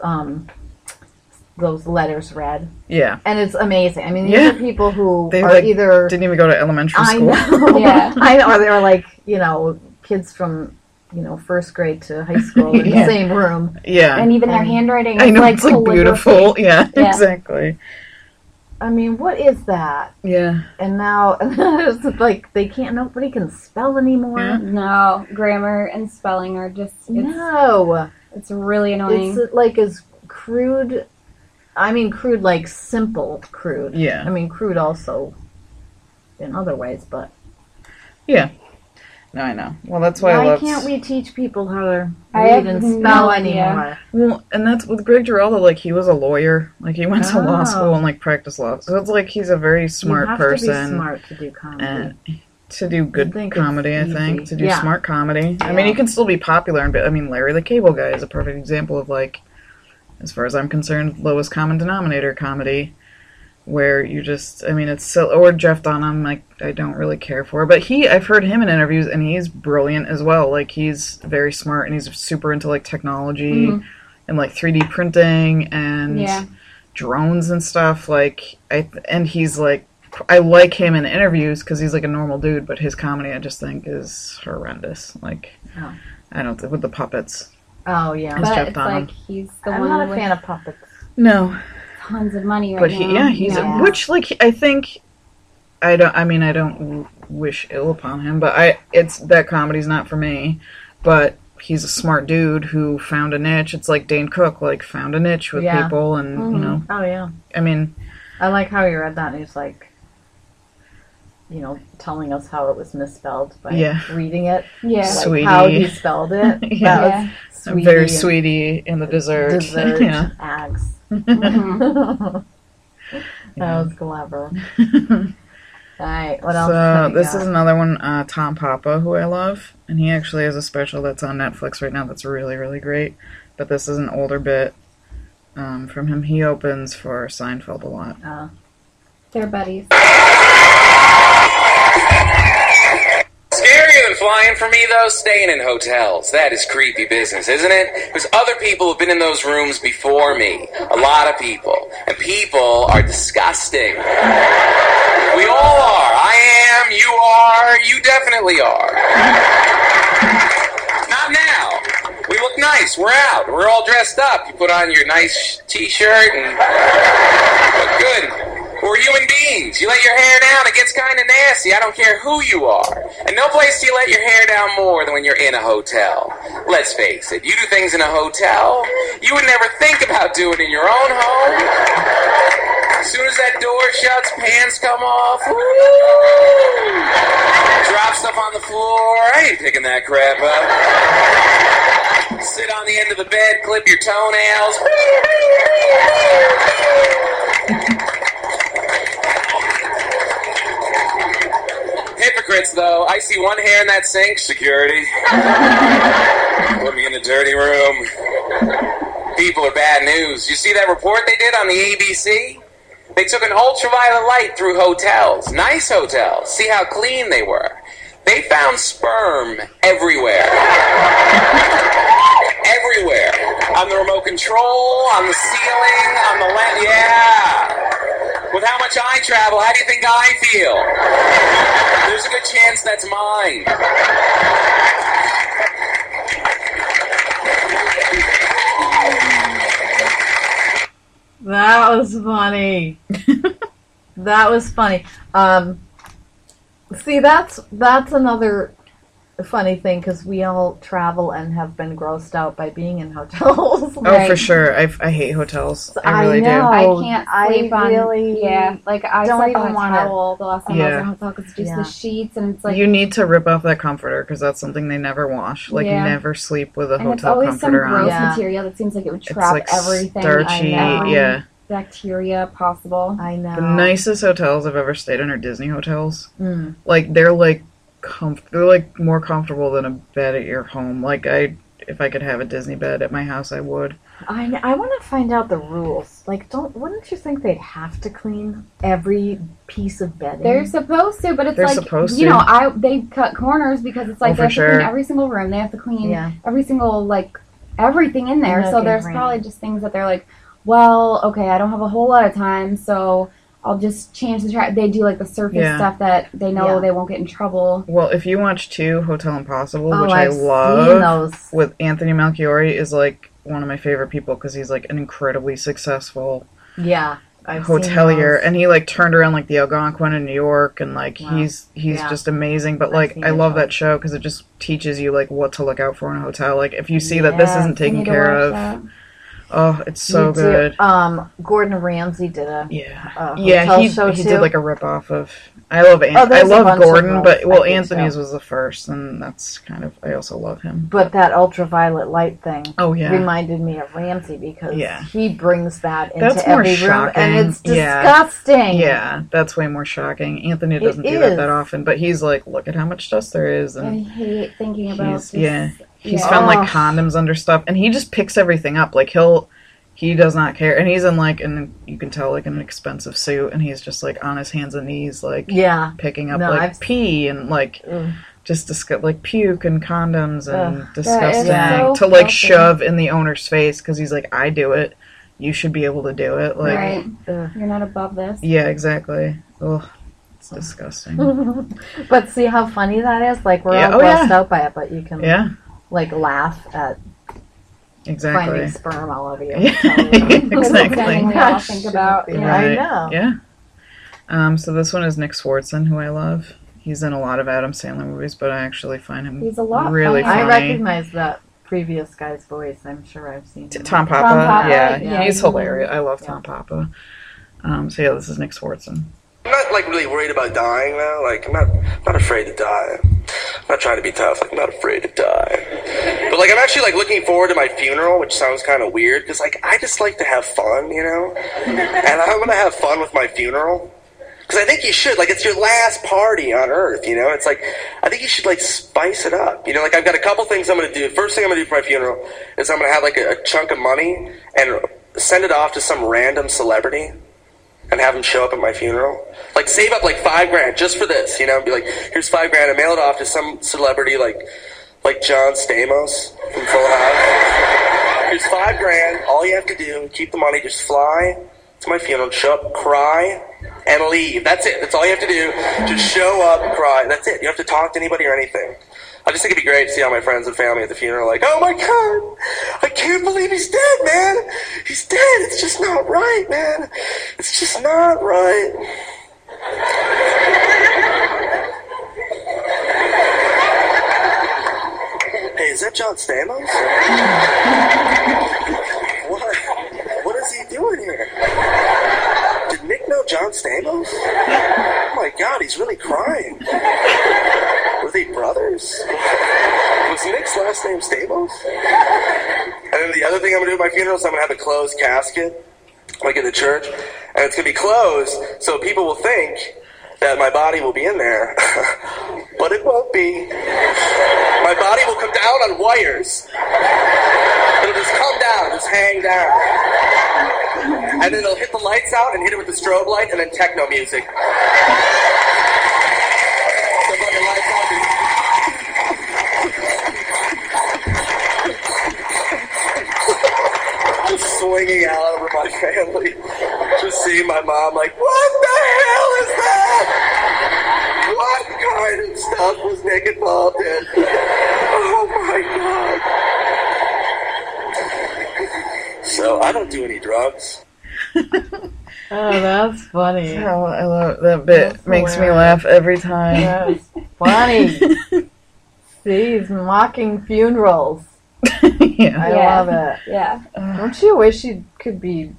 letters read. Yeah. And it's amazing. I mean, these are people who are like, either... didn't even go to elementary school. I know. Yeah. I know. Or they're like, kids from, first grade to high school in the same room. Yeah. And even their handwriting is like it's like beautiful. Yeah, exactly. I mean, what is that? Yeah. And now it's like nobody can spell anymore. Yeah. No, grammar and spelling are just... It's really annoying. It's like as crude... I mean, crude like simple crude. Yeah. I mean, crude also in other ways, but... Yeah. No, I know. Well, that's why Why can't we teach people how to read and spell anymore? Well, and that's with Greg Giraldo, like, he was a lawyer. Like, he went to law school and, like, practiced law. So it's like he's a very smart person. You have to be smart to do comedy. And to do good comedy, I think. To do smart comedy. Yeah. I mean, you can still be popular. I mean, Larry the Cable Guy is a perfect example of, like, as far as I'm concerned, lowest common denominator comedy. Where you just, I mean, it's so, or Jeff Dunham, like, I don't really care for. But I've heard him in interviews, and he's brilliant as well. Like, he's very smart, and he's super into, like, technology and, like, 3D printing and drones and stuff. Like, and he's, like, I like him in interviews because he's, like, a normal dude, but his comedy, I just think, is horrendous. Like, I don't, with the puppets. Oh, yeah. But Jeff Dunham. Like, he's the I'm one not a fan of puppets. No. Tons of money right now. He's which, like, I think I don't wish ill upon him, but it's that comedy's not for me. But he's a smart dude who found a niche. It's like Dane Cook, like, found a niche with people, and Oh yeah. I mean, I like how you read that, and he's like, telling us how it was misspelled by reading it. Yeah. Sweetie. How he spelled it. Yeah. Sweetie. Very sweetie in the dessert. Ags. Mm-hmm. That was clever. All right, what else? So this is another one, Tom Papa, who I love, and he actually has a special that's on Netflix right now that's really, really great. But this is an older bit from him. He opens for Seinfeld a lot. They're buddies. Scarier than flying for me, though, staying in hotels. That is creepy business, isn't it? Because other people have been in those rooms before me. A lot of people. And people are disgusting. We all are. I am. You are. You definitely are. Not now. We look nice. We're out. We're all dressed up. You put on your nice t-shirt and look good. We're human beings. You let your hair down, it gets kind of nasty. I don't care who you are. And no place do you let your hair down more than when you're in a hotel. Let's face it, you do things in a hotel you would never think about doing in your own home. As soon as that door shuts, pants come off. Woo! Drop stuff on the floor. I ain't picking that crap up. Sit on the end of the bed, clip your toenails. Hypocrites, though. I see one hair in that sink. Security. Put me in a dirty room. People are bad news. You see that report they did on the ABC? They took an ultraviolet light through hotels. Nice hotels. See how clean they were. They found sperm everywhere. Everywhere. On the remote control, on the ceiling, on the lamp. Yeah. With how much I travel, how do you think I feel? There's a good chance that's mine. That was funny. That was funny. See, that's another funny thing, because we all travel and have been grossed out by being in hotels. Right? Oh, for sure. I hate hotels. I really do. I can't sleep on. Like I don't even want to. The last time I was in a hotel, because it's just the sheets, and it's like you need to rip off that comforter, because that's something they never wash. Like never sleep with a hotel comforter on. It's always some gross material that seems like it would trap everything. Starchy, bacteria possible. I know. The nicest hotels I've ever stayed in are Disney hotels. Like they're like they're like more comfortable than a bed at your home. Like if I could have a Disney bed at my house, I would. I want to find out the rules. Like, wouldn't you think they'd have to clean every piece of bedding? They're supposed to, but it's they cut corners, because it's like they have to clean every single room. They have to clean every single everything in there. So there's probably just things that they're like, well, okay, I don't have a whole lot of time, so I'll just change the track. They do the surface stuff that they know they won't get in trouble. Well, if you watch Hotel Impossible, which I love, with Anthony Malchiori, is one of my favorite people, because he's an incredibly successful hotelier, and he turned around the Algonquin in New York, and he's just amazing. But I love that show, because it just teaches you what to look out for in a hotel. If you see that this isn't taken care of. Oh, it's so good. Gordon Ramsay did a show he did a rip-off of. I love Gordon, but Anthony's was the first, and that's I also love him. But that ultraviolet light thing reminded me of Ramsay, because he brings that into every room, and it's disgusting. Yeah, that's way more shocking. Anthony doesn't do that often, but he's look at how much dust there is. And I hate thinking about this. He's found condoms under stuff, and he just picks everything up. He does not care, and he's in and you can tell an expensive suit, and he's just on his hands and knees picking up pee and just puke and condoms and disgusting to shove in the owner's face, because he's I do it, you should be able to do it. Right, you're not above this. Yeah, exactly. Ugh. It's disgusting. But see how funny that is. We're all grossed out by it, but you can laugh at finding sperm all over you. Exactly. All think about. I know. Yeah. So this one is Nick Swardson, who I love. He's in a lot of Adam Sandler movies, but I actually find him really funny. I recognize that previous guy's voice. I'm sure I've seen him. Tom Papa. Yeah, he's hilarious. I love Tom Papa. So this is Nick Swardson. Now not, like, really worried about dying now. Like, I'm not afraid to die. I'm not trying to be tough. Like, I'm not afraid to die. But, like, I'm actually, like, looking forward to my funeral, which sounds kind of weird, because, like, I just like to have fun, you know? And I'm going to have fun with my funeral. Because I think you should. Like, it's your last party on Earth, you know? It's like, I think you should, like, spice it up. You know, like, I've got a couple things I'm going to do. First thing I'm going to do for my funeral is I'm going to have, like, a chunk of money and send it off to some random celebrity and have them show up at my funeral. Like, save up, like, $5,000 just for this, you know? Be like, here's $5,000 and mail it off to some celebrity like John Stamos from Full House. Here's $5,000. All you have to do, keep the money, just fly to my funeral, show up, cry, and leave. That's it. That's all you have to do. Just show up, cry. That's it. You don't have to talk to anybody or anything. I just think it'd be great to see all my friends and family at the funeral like, oh my God, I can't believe he's dead, man. He's dead. It's just not right, man. It's just not right. Hey, is that John Stamos? What is he doing here? Did Nick know John Stamos? Oh my God, he's really crying. Were they brothers? Was Nick's last name Stamos? And then the other thing I'm going to do at my funeral is I'm going to have a closed casket, like in the church. And it's going to be closed so people will think that my body will be in there. But it won't be. My body will come down on wires. It'll just come down, just hang down. And then they'll hit the lights out and hit it with the strobe light and then techno music. So when the lights out, just swinging out over my family. Just seeing my mom like, what the hell is that? What kind of stuff was Nick involved in? Oh my God. So I don't do any drugs. Oh, that's funny. Oh, I love that bit. That's makes hilarious. Me laugh every time. That's funny. See, he's mocking funerals. Yeah. I love it. Yeah. Don't you wish you could be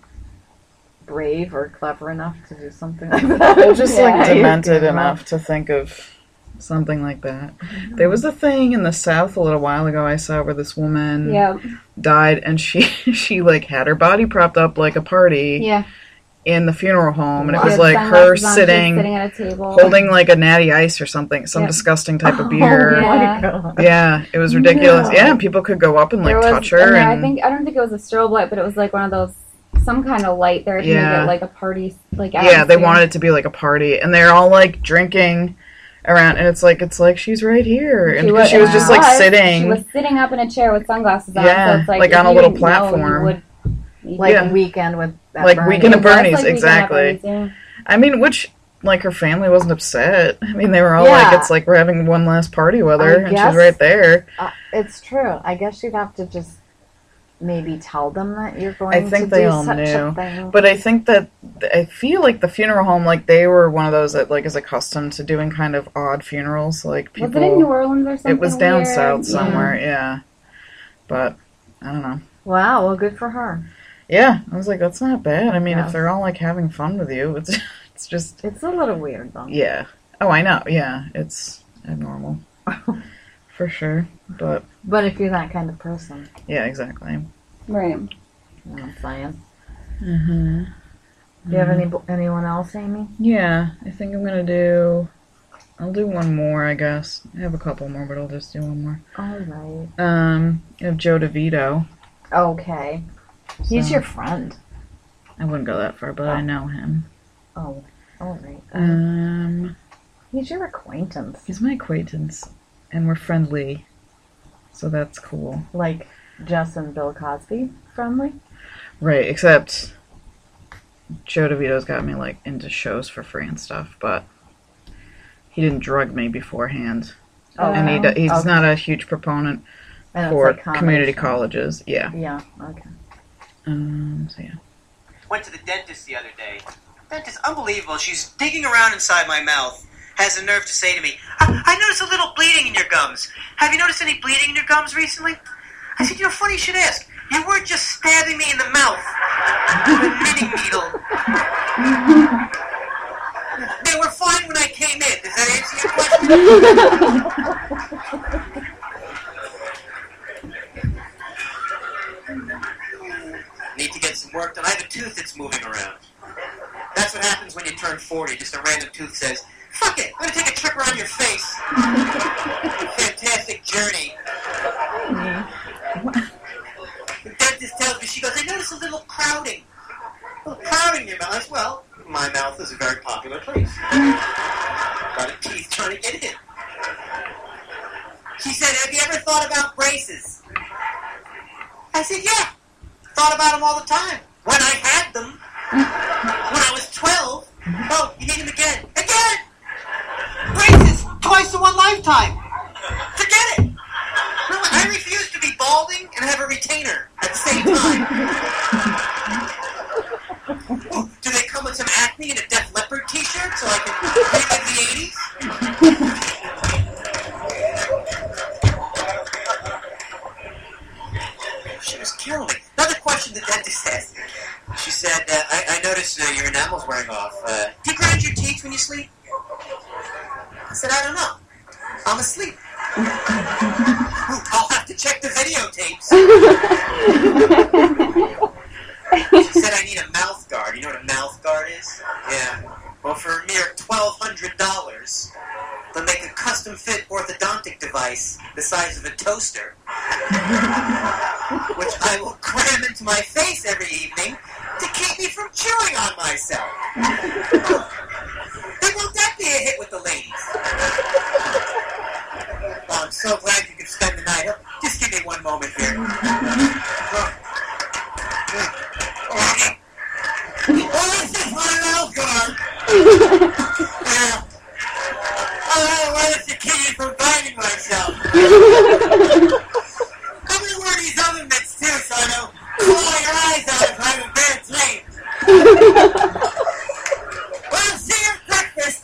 brave or clever enough to do something like that? Or just like demented enough to think of something like that. Mm-hmm. There was a thing in the South a little while ago I saw where this woman died and she like had her body propped up like a party in the funeral home, and it was like her sitting at a table holding like a Natty Ice or something, some disgusting type of beer. Yeah, it was ridiculous. Yeah, and people could go up and like touch her. And I don't think it was a strobe light, but it was like one of those, some kind of light there to make it like a party, like atmosphere. Yeah, they wanted it to be like a party, and they're all like drinking around, and it's like she's right here, and she was just like sitting. She was sitting up in a chair with sunglasses on. Yeah, so it's like on a little platform. Like a Weekend with like Bernie's. Weekend at Bernie's, exactly. I mean, which like her family wasn't upset. I mean, they were all like, it's like we're having one last party with her, and she's right there. It's true. I guess you'd have to just maybe tell them that you're going to do such a thing. But I think that I feel like the funeral home, like they were one of those that like is accustomed to doing kind of odd funerals. Like people, was it in New Orleans or something? It was down south somewhere, yeah. But I don't know. Wow, well, good for her. Yeah, I was like, that's not bad. I mean, if they're all like having fun with you, it's just... It's a little weird, though. Yeah. Oh, I know. Yeah, it's abnormal. For sure. But if you're that kind of person. Yeah, exactly. Right. You know what I'm saying? Mm-hmm. Do you have anyone else, Amy? Yeah, I think I'm going to I'll do one more, I guess. I have a couple more, but I'll just do one more. All right. You have Joe DeVito. Okay. He's your friend. I wouldn't go that far, but I know him. Oh, all right. He's your acquaintance. He's my acquaintance, and we're friendly, so that's cool. Like Jess and Bill Cosby friendly? Right, except Joe DeVito's got me like into shows for free and stuff, but he didn't drug me beforehand. Oh, and he's not a huge proponent for like community colleges. Yeah. Yeah, okay. So yeah. Went to the dentist the other day. Dentist, unbelievable. She's digging around inside my mouth. Has the nerve to say to me, I noticed a little bleeding in your gums. Have you noticed any bleeding in your gums recently? I said, funny you should ask. You weren't just stabbing me in the mouth with a knitting needle. fine when I came in. Does that answer your question? Need to get some work done. I have a tooth that's moving around. That's what happens when you turn 40. Just a random tooth says, fuck it, I'm going to take a trip around your face. Fantastic journey. The dentist tells me, she goes, I notice a little crowding. A little crowding in your mouth. I said, well, my mouth is a very popular place. A lot of teeth trying to get in. She said, have you ever thought about braces? I said, yeah. Thought about them all the time. When I had them. When I was 12. Oh, you need them again. Again! Braces! Twice in one lifetime! Forget it! I refuse to be balding and have a retainer at the same time. Oh, do they come with some acne and a Def Leppard t-shirt so I can relive the 80s? She was killing me. Another question the dentist asked. She said, I noticed your enamel's wearing off. Do you grind your teeth when you sleep? I said, I don't know. I'm asleep. I'll have to check the videotapes. She said I need a mouth guard. You know what a mouth guard is? Yeah. Well, for a mere $1,200, they'll make a custom-fit orthodontic device the size of a toaster, which I will cram into my face every evening to keep me from chewing on myself. Hey, won't that be a hit with the ladies? Oh, I'm so glad you could spend the night. Just give me one moment here. Oh, this is my mouth guard. Why does it keep me from finding myself? I'm going to wear these oven mitts too, so I don't claw your eyes out if I'm in bad sleep. Well, see you at breakfast.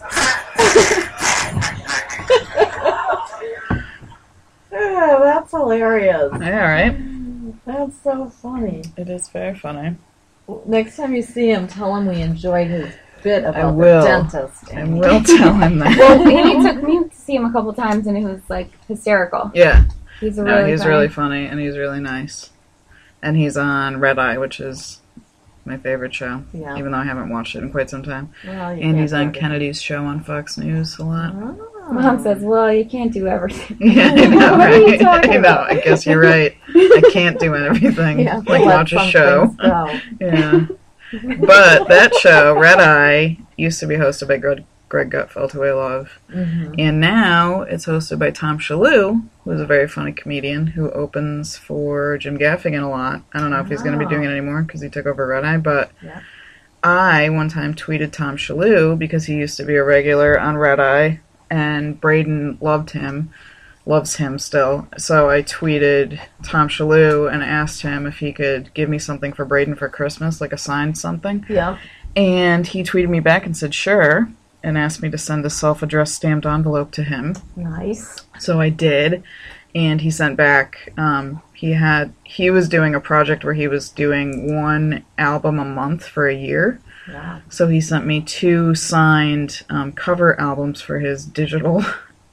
Yeah, that's hilarious. Yeah, right? That's so funny. It is very funny. Next time you see him, tell him we enjoyed his bit about the dentist. I will tell him that. Well, he took me to see him a couple times, and it was, like, hysterical. Yeah. He's really funny, and he's really nice. And he's on Red Eye, which is my favorite show, even though I haven't watched it in quite some time. Well, and he's on Kennedy's show on Fox News a lot. Oh. Mom says, well, you can't do everything. Yeah, I know, right? I know, I guess you're right. I can't do everything. Yeah, like watch a show. Yeah. But that show, Red Eye, used to be hosted by Greg Gutfeld, who I love. Mm-hmm. And now it's hosted by Tom Shalhoub, who's a very funny comedian who opens for Jim Gaffigan a lot. I don't know if he's going to be doing it anymore because he took over Red Eye, but I one time tweeted Tom Shalhoub because he used to be a regular on Red Eye, and Braden loves him still. So I tweeted Tom Shalhoub and asked him if he could give me something for Braden for Christmas, like a signed something. Yeah. And he tweeted me back and said, sure, and asked me to send a self-addressed stamped envelope to him. Nice. So I did, and he sent back, he was doing a project where he was doing one album a month for a year. Wow. So he sent me 2 signed cover albums for his digital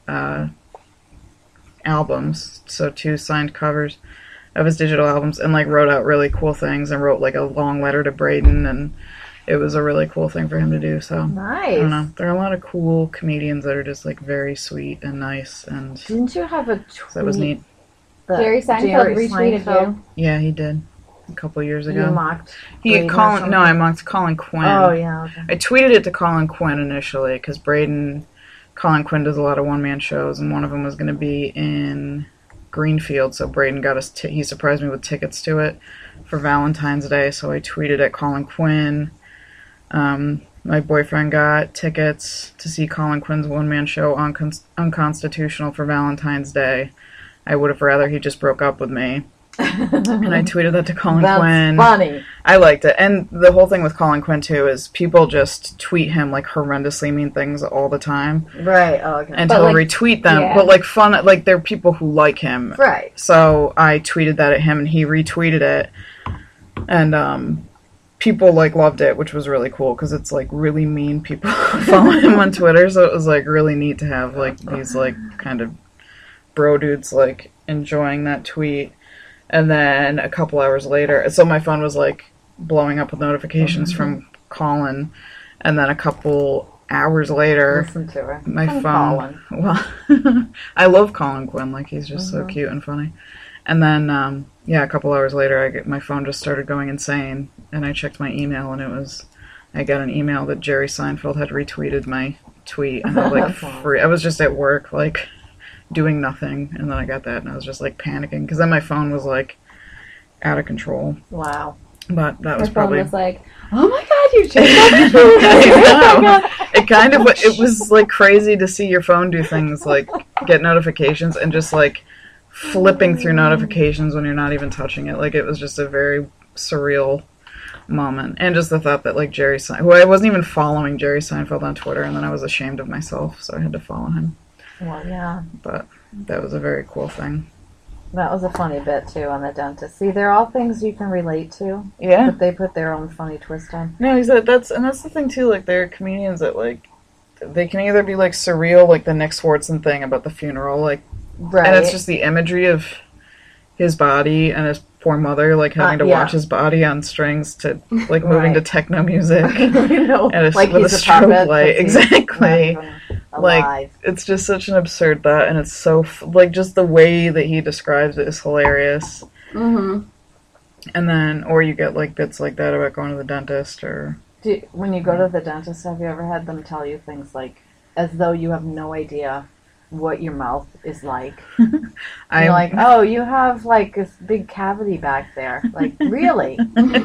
albums. So 2 signed covers of his digital albums, and like wrote out really cool things and wrote like a long letter to Braden, and it was a really cool thing for him to do. So nice. I don't know. There are a lot of cool comedians that are just like very sweet and nice. And didn't you have a tweet? So that was neat. Jerry Seinfeld retweeted you. Yeah, he did. A couple years ago. You mocked I mocked Colin Quinn. Oh, yeah. Okay. I tweeted it to Colin Quinn initially because Colin Quinn does a lot of one-man shows, and one of them was going to be in Greenfield, so Braden got us, he surprised me with tickets to it for Valentine's Day, so I tweeted at Colin Quinn. My boyfriend got tickets to see Colin Quinn's one-man show Unconstitutional for Valentine's Day. I would have rather he just broke up with me. And I tweeted that to Colin Quinn. That's funny. I liked it. And the whole thing with Colin Quinn, too, is people just tweet him, like, horrendously mean things all the time. Right. Oh, okay. And he'll retweet them. Yeah. But, like, fun, like, they're people who like him. Right. So I tweeted that at him, and he retweeted it. And, people like loved it, which was really cool because it's like really mean people following him on Twitter. So it was like really neat to have like these like kind of bro dudes like enjoying that tweet. And then a couple hours later, so my phone was like blowing up with notifications from Colin. And then a couple hours later, listen to her. My phone. Colin. Well, I love Colin Quinn. Like he's just so cute and funny. And then a couple hours later, my phone just started going insane, and I checked my email, and I got an email that Jerry Seinfeld had retweeted my tweet, and I was like, I was just at work, like, doing nothing, and then I got that, and I was just, like, panicking, because then my phone was, like, out of control. Wow. But that was probably... phone was like, oh my god, you changed that. It kind of, it was, like, crazy to see your phone do things, like, get notifications, and just, like, flipping through notifications when you're not even touching it. Like, it was just a very surreal moment. And just the thought that, like, Jerry Seinfeld... Who I wasn't even following Jerry Seinfeld on Twitter, and then I was ashamed of myself, so I had to follow him. Well, yeah. But that was a very cool thing. That was a funny bit, too, on the dentist. See, they're all things you can relate to. Yeah. But they put their own funny twist on. No, he said that's the thing, too. Like, there are comedians that, like, they can either be, like, surreal, like the Nick Swartzen thing about the funeral, like, right. And it's just the imagery of his body and his poor mother, like, having to watch his body on strings to, like, moving to techno music. And like with a strobe light. Exactly. Like, it's just such an absurd thought, and it's so, like, just the way that he describes it is hilarious. Mm-hmm. And then, or you get, like, bits like that about going to the dentist, or... When you go to the dentist, have you ever had them tell you things like, as though you have no idea what your mouth is like? You're like, oh, you have, like, this big cavity back there. Like, really?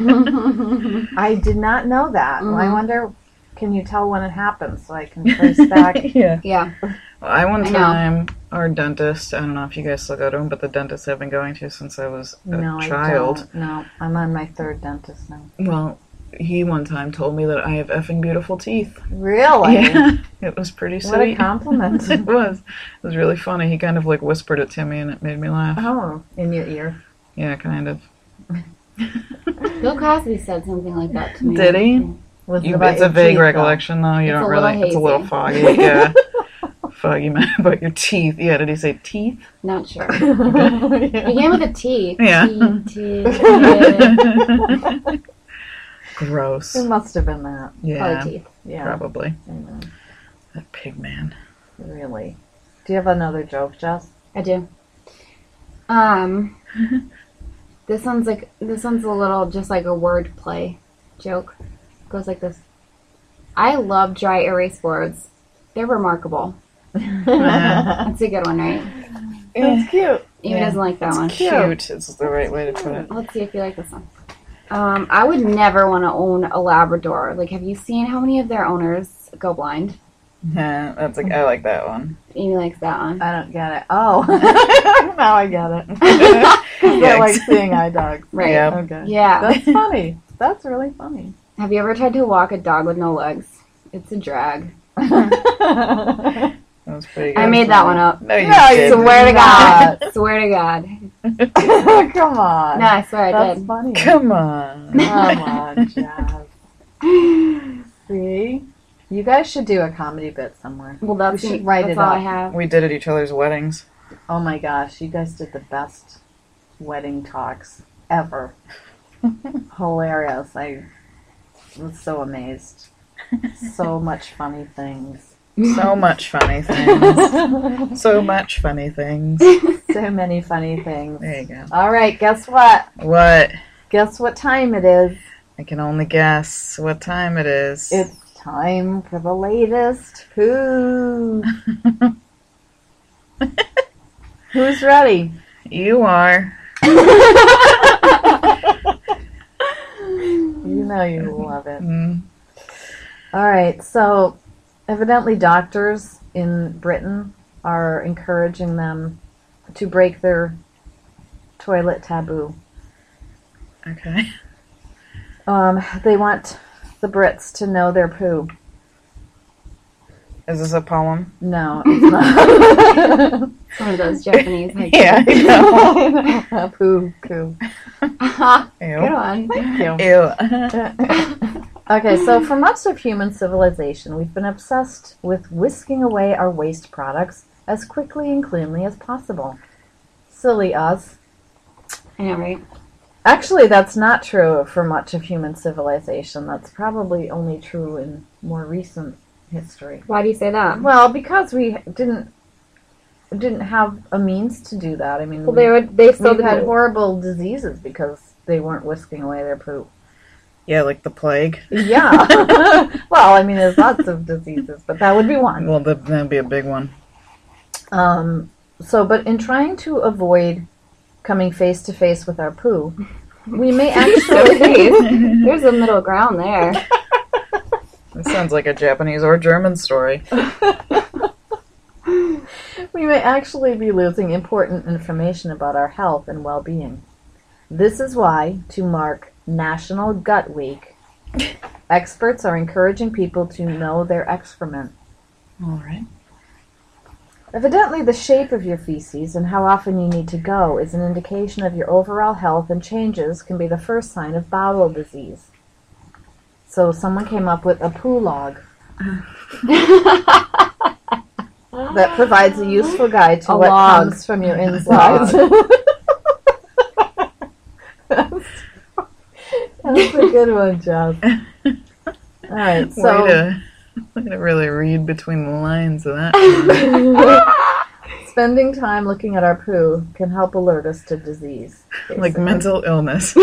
I did not know that. Mm-hmm. Well, I wonder, can you tell when it happens so I can trace back? Yeah. Well, time, our dentist, I don't know if you guys still go to him, but the dentist I've been going to since I was a child. I don't. No, I'm on my third dentist now. Well, he one time told me that I have effing beautiful teeth. Really? Yeah. It was pretty sweet. What a compliment. It was. It was really funny. He kind of, like, whispered it to me, and it made me laugh. Oh, in your ear? Yeah, kind of. Bill Cosby said something like that to me. Did he? It's a vague recollection, though. You don't really... It's a little foggy. Yeah. Foggy man about your teeth. Yeah, did he say teeth? Not sure. It began with a T. Yeah. Teeth. Gross. It must have been that. Yeah. Probably teeth. Yeah. Probably. That pig man. Really. Do you have another joke, Jess? I do. This one's a little just like a word play joke. It goes like this. I love dry erase boards. They're remarkable. That's a good one, right? It's cute. Amy doesn't like that one. It's cute. It's the right way to put it. Let's see if you like this one. I would never want to own a Labrador. Like, have you seen how many of their owners go blind? Yeah, I like that one. Amy likes that one. I don't get it. Oh. Now I get it. They're like seeing eye dogs. Right. Yeah. Okay. Yeah. That's funny. That's really funny. Have you ever tried to walk a dog with no legs? It's a drag. That was pretty good. I made that one up. No, you didn't. Swear to God. Swear to God. Come on. No, I swear I did. That's funny. Come on. Come on, Jazz. See? You guys should do a comedy bit somewhere. Well, that's all I have. We did at each other's weddings. Oh my gosh, you guys did the best wedding talks ever. Hilarious. I was so amazed. So much funny things. So much funny things. So much funny things. So many funny things. There you go. All right, guess what? What? Guess what time it is. I can only guess what time it is. It's time for the latest food. Who's ready? You are. You know you love it. All right, so evidently doctors in Britain are encouraging them to break their toilet taboo. Okay. They want the Brits to know their poo. Is this a poem? No, it's not. It's one of those Japanese. Yeah, I know. Poo, poo. Good one. Thank you. Ew. Okay, so for much of human civilization, we've been obsessed with whisking away our waste products as quickly and cleanly as possible. Silly us. I know, right? Actually, that's not true for much of human civilization. That's probably only true in more recent history. Why do you say that? Well, because we didn't have a means to do that. I mean, well, they still had horrible diseases because they weren't whisking away their poop. Yeah, like the plague. Yeah. Well, I mean, there's lots of diseases, but that would be one. Well, that'd be a big one. But in trying to avoid coming face to face with our poo, we may actually... There's a middle ground there. This sounds like a Japanese or German story. We may actually be losing important information about our health and well-being. This is why, to mark National Gut Week, experts are encouraging people to know their excrement. All right. Evidently, the shape of your feces and how often you need to go is an indication of your overall health, and changes can be the first sign of bowel disease. So someone came up with a poo log that provides a useful guide to what comes from your insides. That's a good one, Jess. All right, so... Way to really read between the lines of that. Spending time looking at our poo can help alert us to disease. Basically. Like mental illness.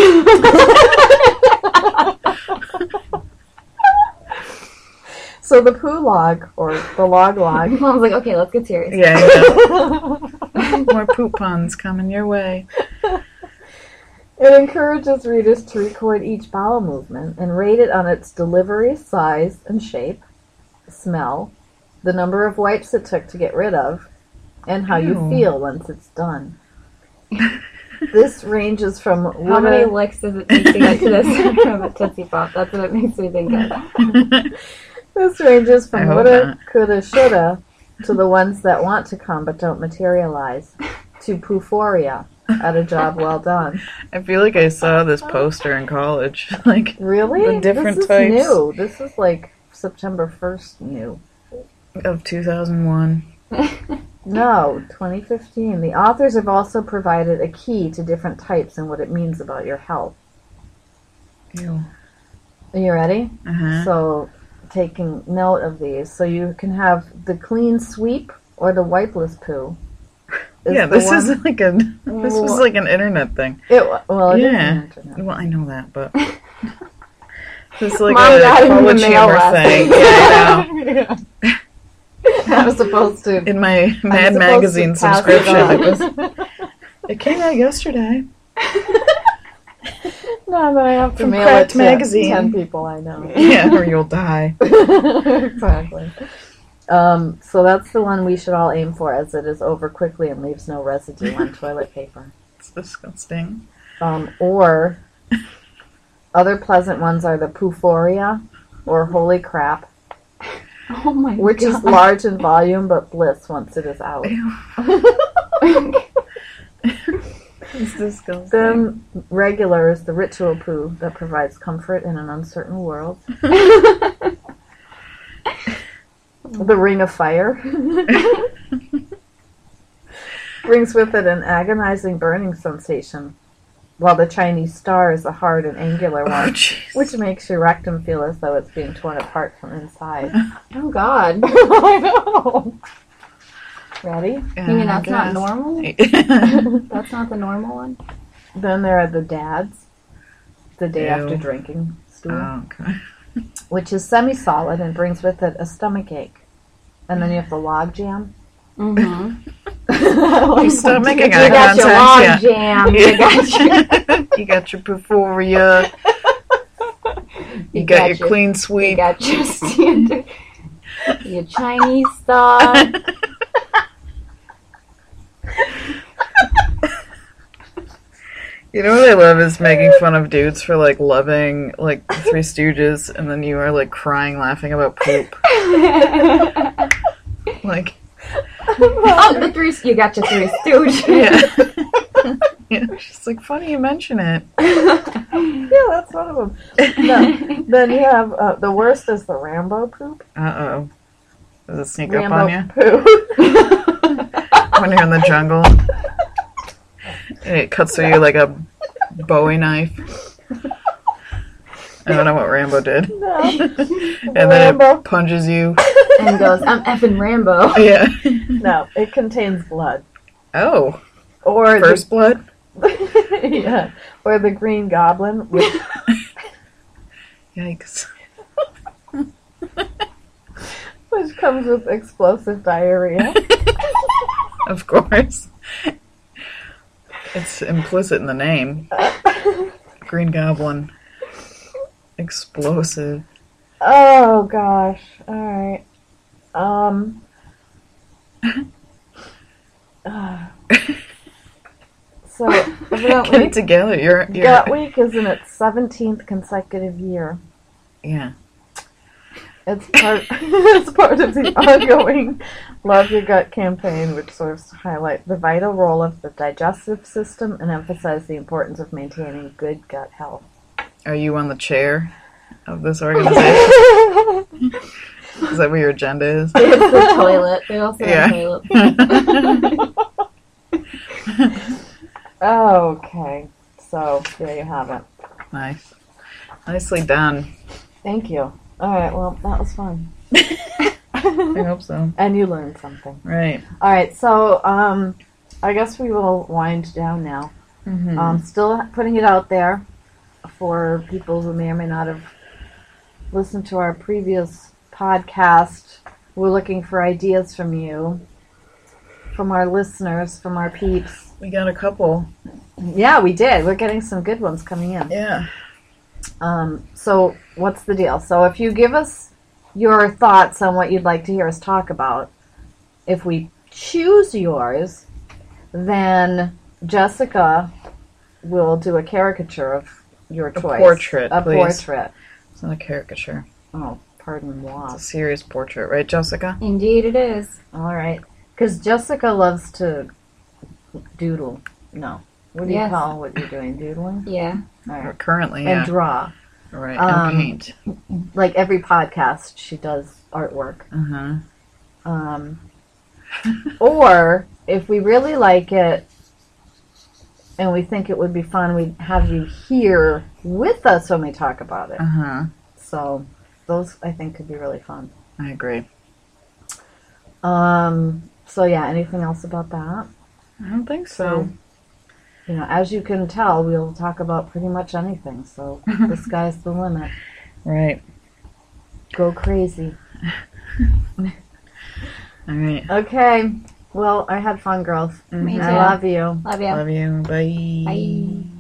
So the poo log, or the log. I was like, okay, let's get serious. Yeah. More poop puns coming your way. It encourages readers to record each bowel movement and rate it on its delivery, size, and shape, smell, the number of wipes it took to get rid of, and how you feel once it's done. This ranges from... How many licks does it take to get to the center of a Tootsie Pop? That's what it makes me think of. This ranges from woulda, coulda, shoulda to the ones that want to come but don't materialize, to pooforia. At a job well done. I feel like I saw this poster in college. Like, really? The different this is types. New. This is like September 1st new. Of 2001. No, 2015. The authors have also provided a key to different types and what it means about your health. Ew. Are you ready? Uh-huh. So, taking note of these. So you can have the clean sweep or the wipeless poo. Yeah, this was like an internet thing. It is an internet. Well, I know that, but this is like Mom a got college humor thing. Yeah, I know. I was supposed to. In my Mad Magazine subscription, it came out yesterday. No, but I have to mail Cracked it to Magazine. 10 people I know. Yeah, or you'll die. Exactly. So that's the one we should all aim for, as it is over quickly and leaves no residue on toilet paper. It's disgusting. Or other pleasant ones are the pooforia or holy crap. Oh my God. Which is large in volume but bliss once it is out. It's disgusting. Then regular is the ritual poo that provides comfort in an uncertain world. The ring of fire brings with it an agonizing burning sensation, while the Chinese star is a hard and angular one, which makes your rectum feel as though it's being torn apart from inside. Oh, God. I know. Ready? You mean that's not normal? That's not the normal one? Then there are the dads, the day after drinking stool. Oh, okay. Which is semi-solid and brings with it a stomach ache. And then you have the log jam. Mm-hmm. You stop making eye contact. You got your log jam. You got your pooforia. You got your clean sweep. You got your standard. Your Chinese star. You know what I love is making fun of dudes for, like, loving, like, Three Stooges, and then you are, like, crying, laughing about poop. Like, the Three. You got your Three Stooges. Yeah. Yeah, she's like, funny you mention it. Yeah, that's one of them. Then you have the worst is the Rambo poop. Uh-oh. Does it sneak Rambo up on you? Poo. When you're in the jungle. It cuts through you like a Bowie knife. I don't know what Rambo did. No. And then it punches you. And goes, I'm effing Rambo. Yeah. No, it contains blood. Oh. Or First blood? Yeah. Or the Green Goblin. Which Yikes. which comes with explosive diarrhea. Of course. It's implicit in the name. Green Goblin. Explosive. Oh, gosh. All right. So, evidently, Get it together. You're Gut Week is in its 17th consecutive year. Yeah. It's part of the ongoing Love Your Gut campaign, which serves to highlight the vital role of the digestive system and emphasize the importance of maintaining good gut health. Are you on the chair of this organization? Is that what your agenda is? It's the toilet. They also have toilets. Okay. So, there you have it. Nice. Nicely done. Thank you. All right, well, that was fun. I hope so. And you learned something. Right. All right, so I guess we will wind down now. Mm-hmm. Still putting it out there for people who may or may not have listened to our previous podcast. We're looking for ideas from you, from our listeners, from our peeps. We got a couple. Yeah, we did. We're getting some good ones coming in. Yeah. So what's the deal? So if you give us your thoughts on what you'd like to hear us talk about, if we choose yours, then Jessica will do a caricature of your choice. Portrait, A please. portrait. It's not a caricature. Oh, pardon moi. It's a serious portrait, right, Jessica? Indeed it is. All right. Because Jessica loves to doodle. No. What do you call what you're doing? Doodling? Yeah. All right. Currently, yeah. And draw. Right, and paint. Like every podcast, she does artwork. Uh-huh. Or, if we really like it, and we think it would be fun, we'd have you here with us when we talk about it. Uh-huh. So, those, I think, could be really fun. I agree. So, yeah, anything else about that? I don't think so. You know, as you can tell, we'll talk about pretty much anything, so the sky's the limit. Right. Go crazy. All right. Okay. Well, I had fun, girls. Me too. I love you. Love you. Love you. Bye. Bye.